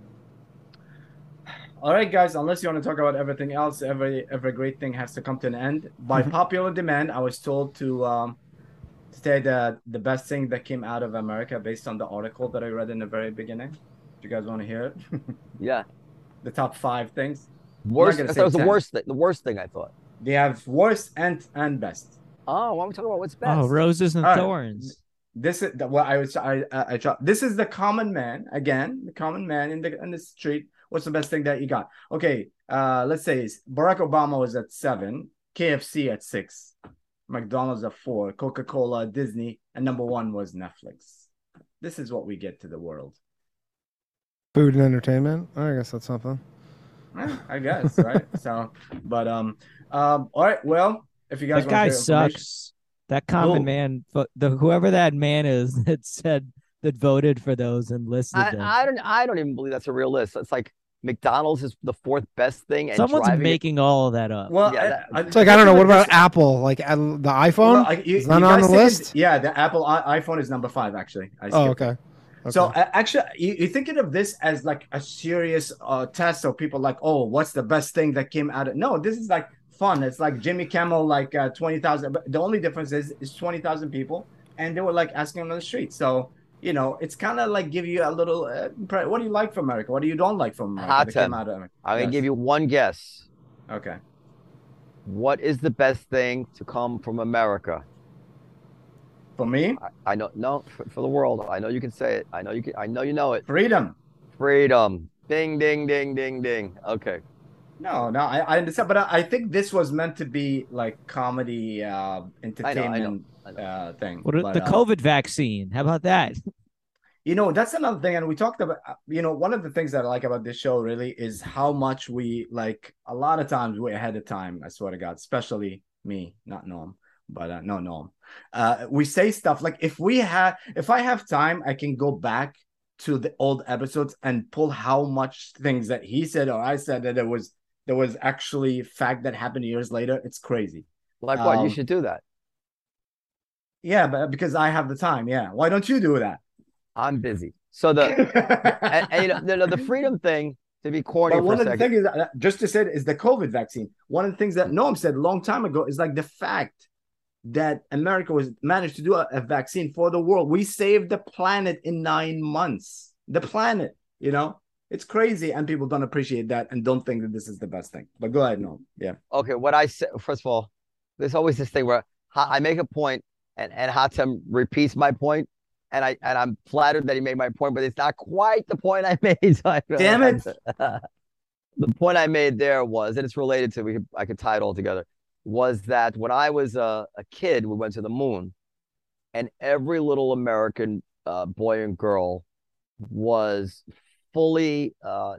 all right, guys, unless you want to talk about everything else, every great thing has to come to an end. By popular demand, I was told to say that the best thing that came out of America, based on the article that I read in the very beginning. Do you guys want to hear it? Yeah. The top 5 things. Worst. That was the worst thing, I thought. They have worst and best. Oh, why don't we talk about what's best? Oh, roses and thorns. This is this is the common man, again, the common man in the street. What's the best thing that you got? Okay, let's say Barack Obama was at 7, KFC at 6, McDonald's at 4, Coca-Cola, Disney, and number 1 was Netflix. This is what we get to the world. Food and entertainment. I guess that's something. I guess, right? So, but all right. Well, if you guys that guy sucks. That common man, whoever that man is that voted for those and listed them. I don't even believe that's a real list. It's like McDonald's is the 4th best thing. And someone's making all of that up. Well, yeah, it's like, I don't know. What about Apple? Like the iPhone? Well, is that on the list? Yeah, the Apple iPhone is number 5, actually. Okay. So actually, you're thinking of this as like a serious test, so people like, oh, what's the best thing that came out of? No, this is like fun. It's like Jimmy Kimmel, like 20,000. But the only difference is 20,000 people, and they were like asking him on the street. So you know, it's kind of like give you a little. What do you like from America? What do you don't like from America? I'm gonna give you one guess. Okay. What is the best thing to come from America? For me? I know. No, for the world. I know you can say it. I know you can. I know you know it. Freedom. Freedom. Ding, ding, ding, ding, ding. Okay. No, I understand, but I think this was meant to be like comedy, entertainment thing. What the COVID vaccine? How about that? You know, that's another thing, and we talked about. You know, one of the things that I like about this show really is how much we like. A lot of times we're ahead of time. I swear to God, especially me, not Norm, but no Norm. We say stuff like if I have time, I can go back to the old episodes and pull how much things that he said or I said that there was actually fact that happened years later. It's crazy. Like what? You should do that. Yeah, but because I have the time. Yeah. Why don't you do that? I'm busy. So and you know, the freedom thing, to be corny but for one a of the second. things just to say is the COVID vaccine. One of the things that Noam said a long time ago is like the fact that America managed to do a vaccine for the world. We saved the planet in 9 months. The planet, you know, it's crazy, and people don't appreciate that and don't think that this is the best thing. But go ahead, Noam. Yeah. Okay, what I said, first of all, there's always this thing where I make a point and Hatem repeats my point, and I'm flattered that he made my point, but it's not quite the point I made. So damn it. The point I made there was, and it's related to, I could tie it all together, was that when I was a kid, we went to the moon, and every little American boy and girl was fully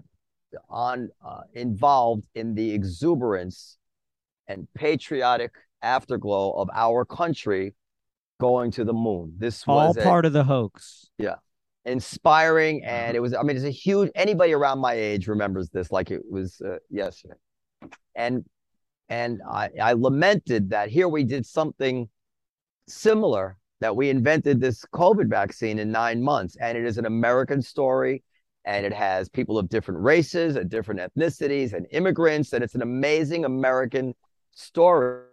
involved in the exuberance and patriotic afterglow of our country going to the moon. This was all part of the hoax. Yeah. inspiring, and it was. I mean, it's a huge. Anybody around my age remembers this like it was yesterday. And I lamented that here we did something similar, that we invented this COVID vaccine in 9 months, and it is an American story, and it has people of different races and different ethnicities and immigrants, and it's an amazing American story.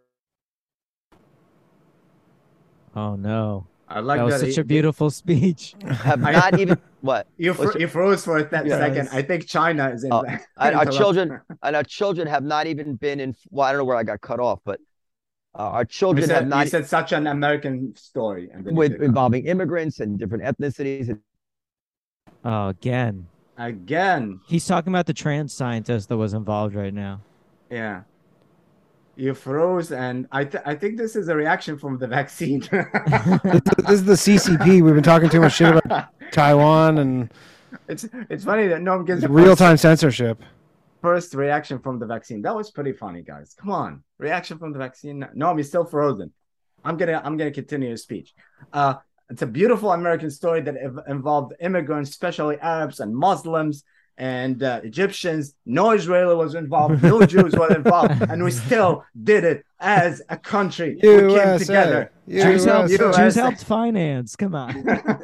Oh no. I like that was such a beautiful speech. Have not even what you froze for a second. I think China is in. Our children have not even been in. Well, I don't know where I got cut off, but our children have not. You said such an American story, and with involving immigrants and different ethnicities. Oh, again. He's talking about the trans scientist that was involved right now. Yeah. You froze, and I think this is a reaction from the vaccine. This is the CCP. We've been talking too much shit about Taiwan, and it's funny that Norm gives real-time censorship. First reaction from the vaccine. That was pretty funny, guys. Come on, reaction from the vaccine. Norm, he's still frozen. I'm gonna continue his speech. It's a beautiful American story that involved immigrants, especially Arabs and Muslims and Egyptians. No Israeli was involved. No Jews were involved. And we still did it as a country. USA. We came together. Jews helped finance. Come on.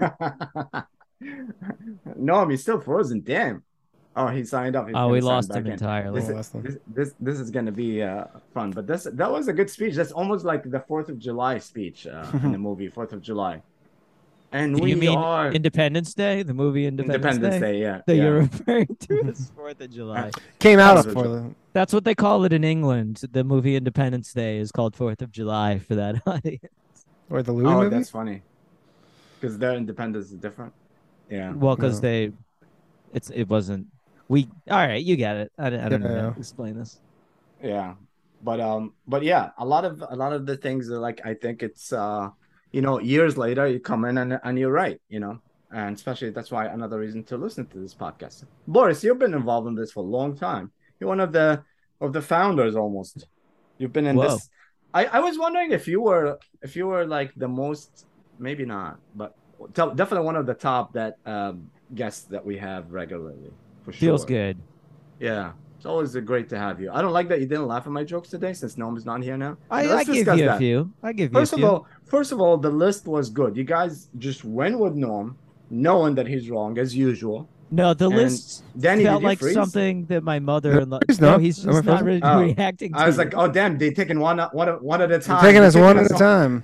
No, he's still frozen. Damn. Oh, he signed up. We lost him entirely. This is going to be fun. But that was a good speech. That's almost like the 4th of July speech in the movie, 4th of July. And you mean Independence Day, the movie Independence Day? Yeah. That you're referring to as 4th of July. Came out before the... That's what they call it in England. The movie Independence Day is called 4th of July for that audience. Or the Louis movie? That's funny. Because their independence is different. Yeah. Well, because it wasn't... all right, you get it. I don't know how to explain this. Yeah. But yeah, a lot of the things are like, I think it's... years later, you come in and you're right, and especially that's why another reason to listen to this podcast. Boris, you've been involved in this for a long time. You're one of the founders almost. You've been in this. I was wondering if you were like the most, maybe not, but definitely one of the top guests that we have regularly. For sure. Feels good. Yeah. It's always great to have you. I don't like that you didn't laugh at my jokes today since Noam's not here now. I give you a few. First of all, the list was good. You guys just went with Noam, knowing that he's wrong as usual. No, the list felt like something that my mother. No, he's just not really reacting to. I was like, oh damn, they're taking one at a time. Taking us one at a time.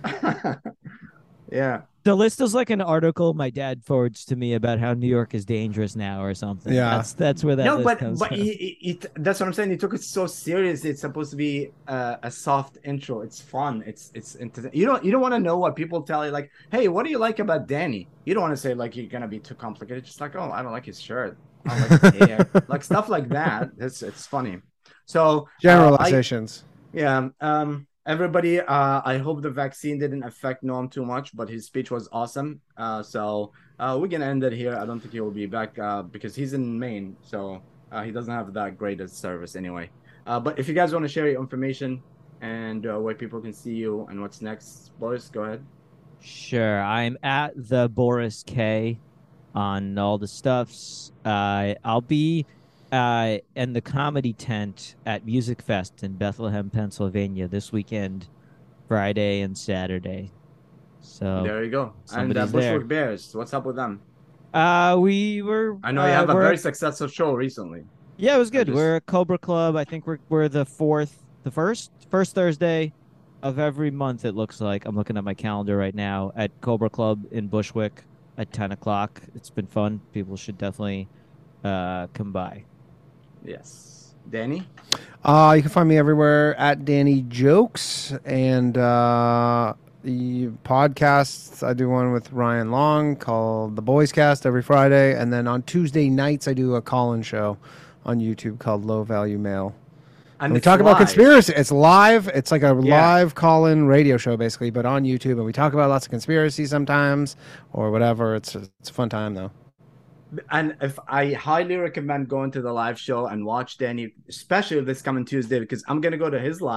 Yeah. The list is like an article my dad forwards to me about how New York is dangerous now or something. Yeah, that's where that list comes from. That's what I'm saying. He took it so serious. It's supposed to be a soft intro. It's fun. It's you don't want to know what people tell you. Like, hey, what do you like about Danny? You don't want to say like you're gonna be too complicated. Just like, oh, I don't like his shirt. I don't like his hair. Like stuff like that. It's funny. So generalizations. Everybody, I hope the vaccine didn't affect Noam too much, but his speech was awesome. So we're going to end it here. I don't think he will be back because he's in Maine, so he doesn't have that great a service anyway. But if you guys want to share your information and where people can see you and what's next, Boris, go ahead. Sure. I'm at the Boris K on all the stuffs. I'll be in the comedy tent at Music Fest in Bethlehem, Pennsylvania this weekend, Friday and Saturday. So there you go. And Bushwick Bears, what's up with them? We were. I know you have a very successful show recently. Yeah, it was good. We're a Cobra Club. I think we're the first Thursday of every month. It looks like I'm looking at my calendar right now at Cobra Club in Bushwick at 10:00. It's been fun. People should definitely come by. Yes. Danny? You can find me everywhere at Danny Jokes, and the podcasts, I do one with Ryan Long called The Boys Cast every Friday, and then on Tuesday nights I do a call-in show on YouTube called Low Value Mail. And we talk about conspiracy. It's live. It's like a live call-in radio show, basically, but on YouTube, and we talk about lots of conspiracy sometimes or whatever. It's a fun time, though. And if I highly recommend going to the live show and watch Danny, especially if this coming Tuesday, because I'm going to go to his live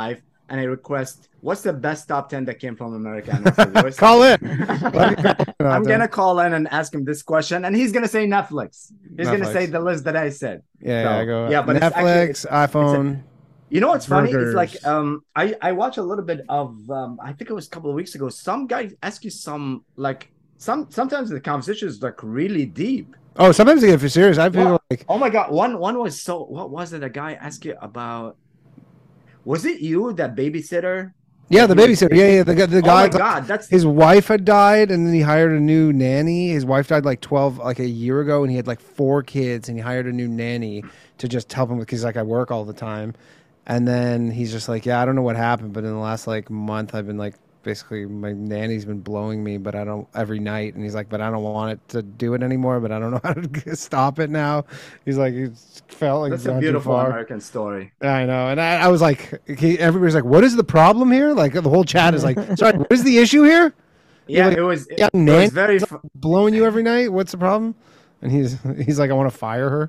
and I request, what's the best top 10 that came from America? And what's the worst? Call in. I'm going to call in and ask him this question, and he's going to say Netflix. He's going to say the list that I said. Yeah, go. Yeah, but Netflix, iPhone. You know what's funny? Burgers. It's like I watched a little bit of I think it was a couple of weeks ago. Some guy asked you some like sometimes the conversation is like really deep. Oh, sometimes they get for serious. I feel like, oh my god, one was so, what was it? A guy asked you about, was it you, that babysitter? Yeah, the babysitter. Yeah. The guy. Oh my god, that's his wife had died, and then he hired a new nanny. His wife died like a year ago, and he had like 4 kids, and he hired a new nanny to just help him because like I work all the time. And then he's just like, yeah, I don't know what happened, but in the last like month, I've been like, basically my nanny's been blowing me, but I don't, every night. And he's like, but I don't want it to do it anymore, but I don't know how to stop it now. He's like, it felt like that's a beautiful American story. I know. And I was like, everybody's like, what is the problem here? Like the whole chat is like, sorry, what is the issue here? Yeah, like, it was very blowing you every night. What's the problem? And he's like, I want to fire her.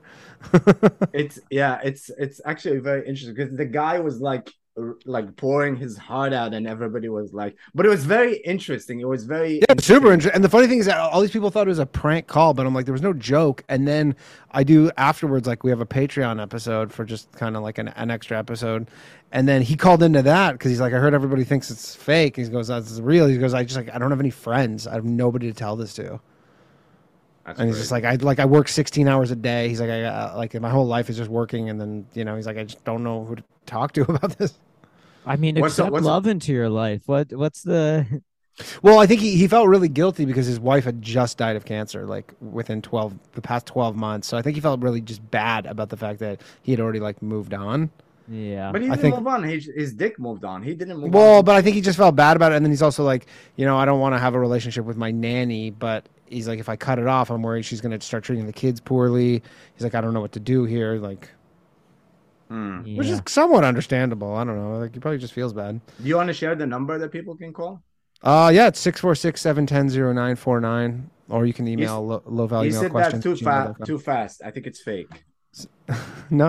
It's actually very interesting because the guy was like pouring his heart out, and everybody was like, but it was very interesting. It was very super interesting. And the funny thing is that all these people thought it was a prank call, but I'm like, there was no joke. And then I do afterwards, like we have a Patreon episode for just kind of like an extra episode. And then he called into that because he's like, I heard everybody thinks it's fake. He goes, that's real. He goes, I don't have any friends. I have nobody to tell this to. That's and he's just like, I work 16 hours a day. He's like, like my whole life is just working. And then, he's like, I just don't know who to talk to about this. I mean, accept love into your life. What's the... Well, I think he felt really guilty because his wife had just died of cancer, like within the past 12 months. So I think he felt really just bad about the fact that he had already like moved on. Yeah, but he didn't move on. His dick moved on. He didn't move on. Well, but I think he just felt bad about it. And then he's also like, I don't want to have a relationship with my nanny, but he's like, if I cut it off, I'm worried she's going to start treating the kids poorly. He's like, I don't know what to do here. Like, which is somewhat understandable. I don't know. Like, he probably just feels bad. Do you want to share the number that people can call? Yeah, it's 646-710-0949, or you can email low value mail questions. You said that too fast. I think it's fake. No,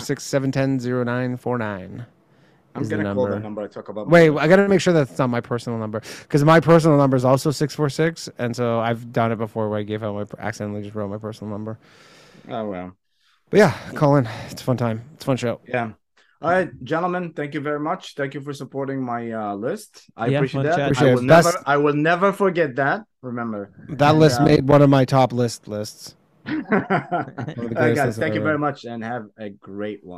646-710-0949. I'm gonna call the number I talk about. Wait, I gotta make sure that's not my personal number because my personal number is also 646, and so I've done it before where I accidentally just wrote my personal number. Oh well. But yeah, call in. It's a fun time. It's a fun show. Yeah. All right, gentlemen. Thank you very much. Thank you for supporting my list. I appreciate that. I will never forget that. Remember that list made one of my top lists. All right, guys. Thank you very much, and have a great one.